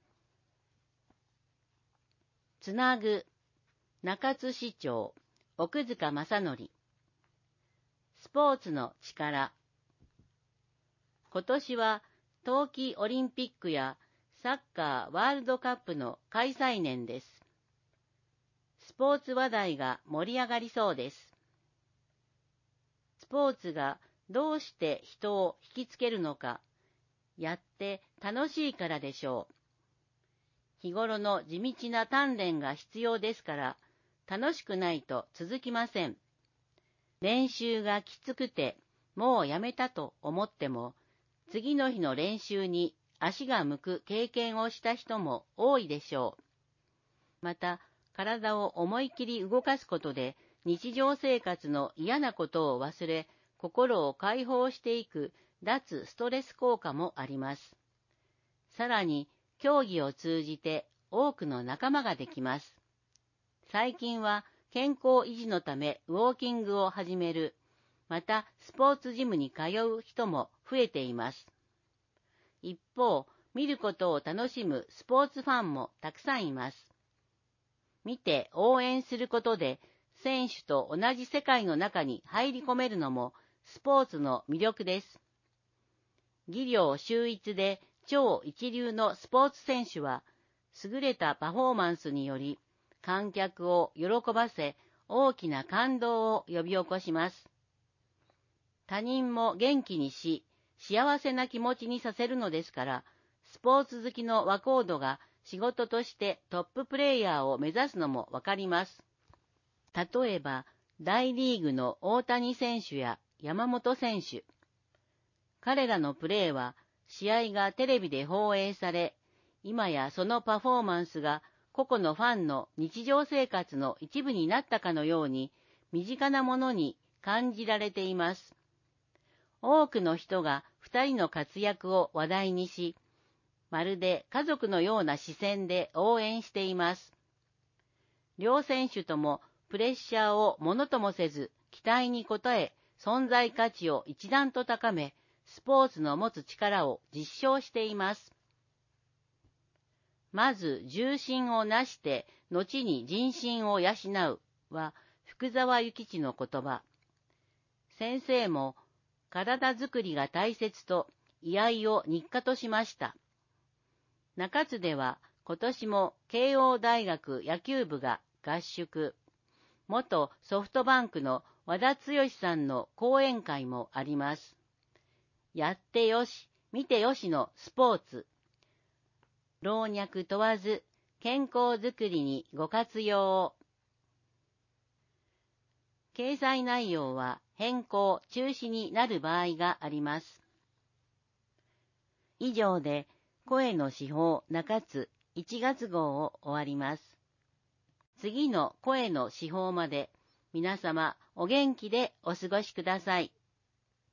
つなぐ。中津市長奥塚正則。スポーツの力。今年は冬季オリンピックやサッカーワールドカップの開催年です。スポーツ話題が盛り上がりそうです。スポーツがどうして人を引きつけるのか、やって楽しいからでしょう。日頃の地道な鍛錬が必要ですから、楽しくないと続きません。練習がきつくて、もうやめたと思っても、次の日の練習に足が向く経験をした人も多いでしょう。また、体を思い切り動かすことで、日常生活の嫌なことを忘れ、心を解放していく脱ストレス効果もあります。さらに、競技を通じて多くの仲間ができます。最近は健康維持のためウォーキングを始める、またスポーツジムに通う人も増えています。一方、見ることを楽しむスポーツファンもたくさんいます。見て応援することで選手と同じ世界の中に入り込めるのもスポーツの魅力です。技量秀逸で超一流のスポーツ選手は優れたパフォーマンスにより観客を喜ばせ大きな感動を呼び起こします。他人も元気にし幸せな気持ちにさせるのですから、スポーツ好きの若人が仕事としてトッププレイヤーを目指すのもわかります。例えば、大リーグの大谷選手や山本選手。彼らのプレーは試合がテレビで放映され、今やそのパフォーマンスが個々のファンの日常生活の一部になったかのように身近なものに感じられています。多くの人が二人の活躍を話題にし、まるで家族のような視線で応援しています。両選手ともプレッシャーをものともせず期待に応え、存在価値を一段と高め、スポーツの持つ力を実証しています。まず重心をなして、後に人心を養うは福沢諭吉の言葉。先生も体づくりが大切と居合を日課としました。中津では今年も慶応大学野球部が合宿、元ソフトバンクの和田剛さんの講演会もあります。やってよし、見てよしのスポーツ。老若問わず健康づくりにご活用を。掲載内容は変更・中止になる場合があります。以上で声の至宝中津1月号を終わります。次の声の至宝まで皆様お元気でお過ごしください。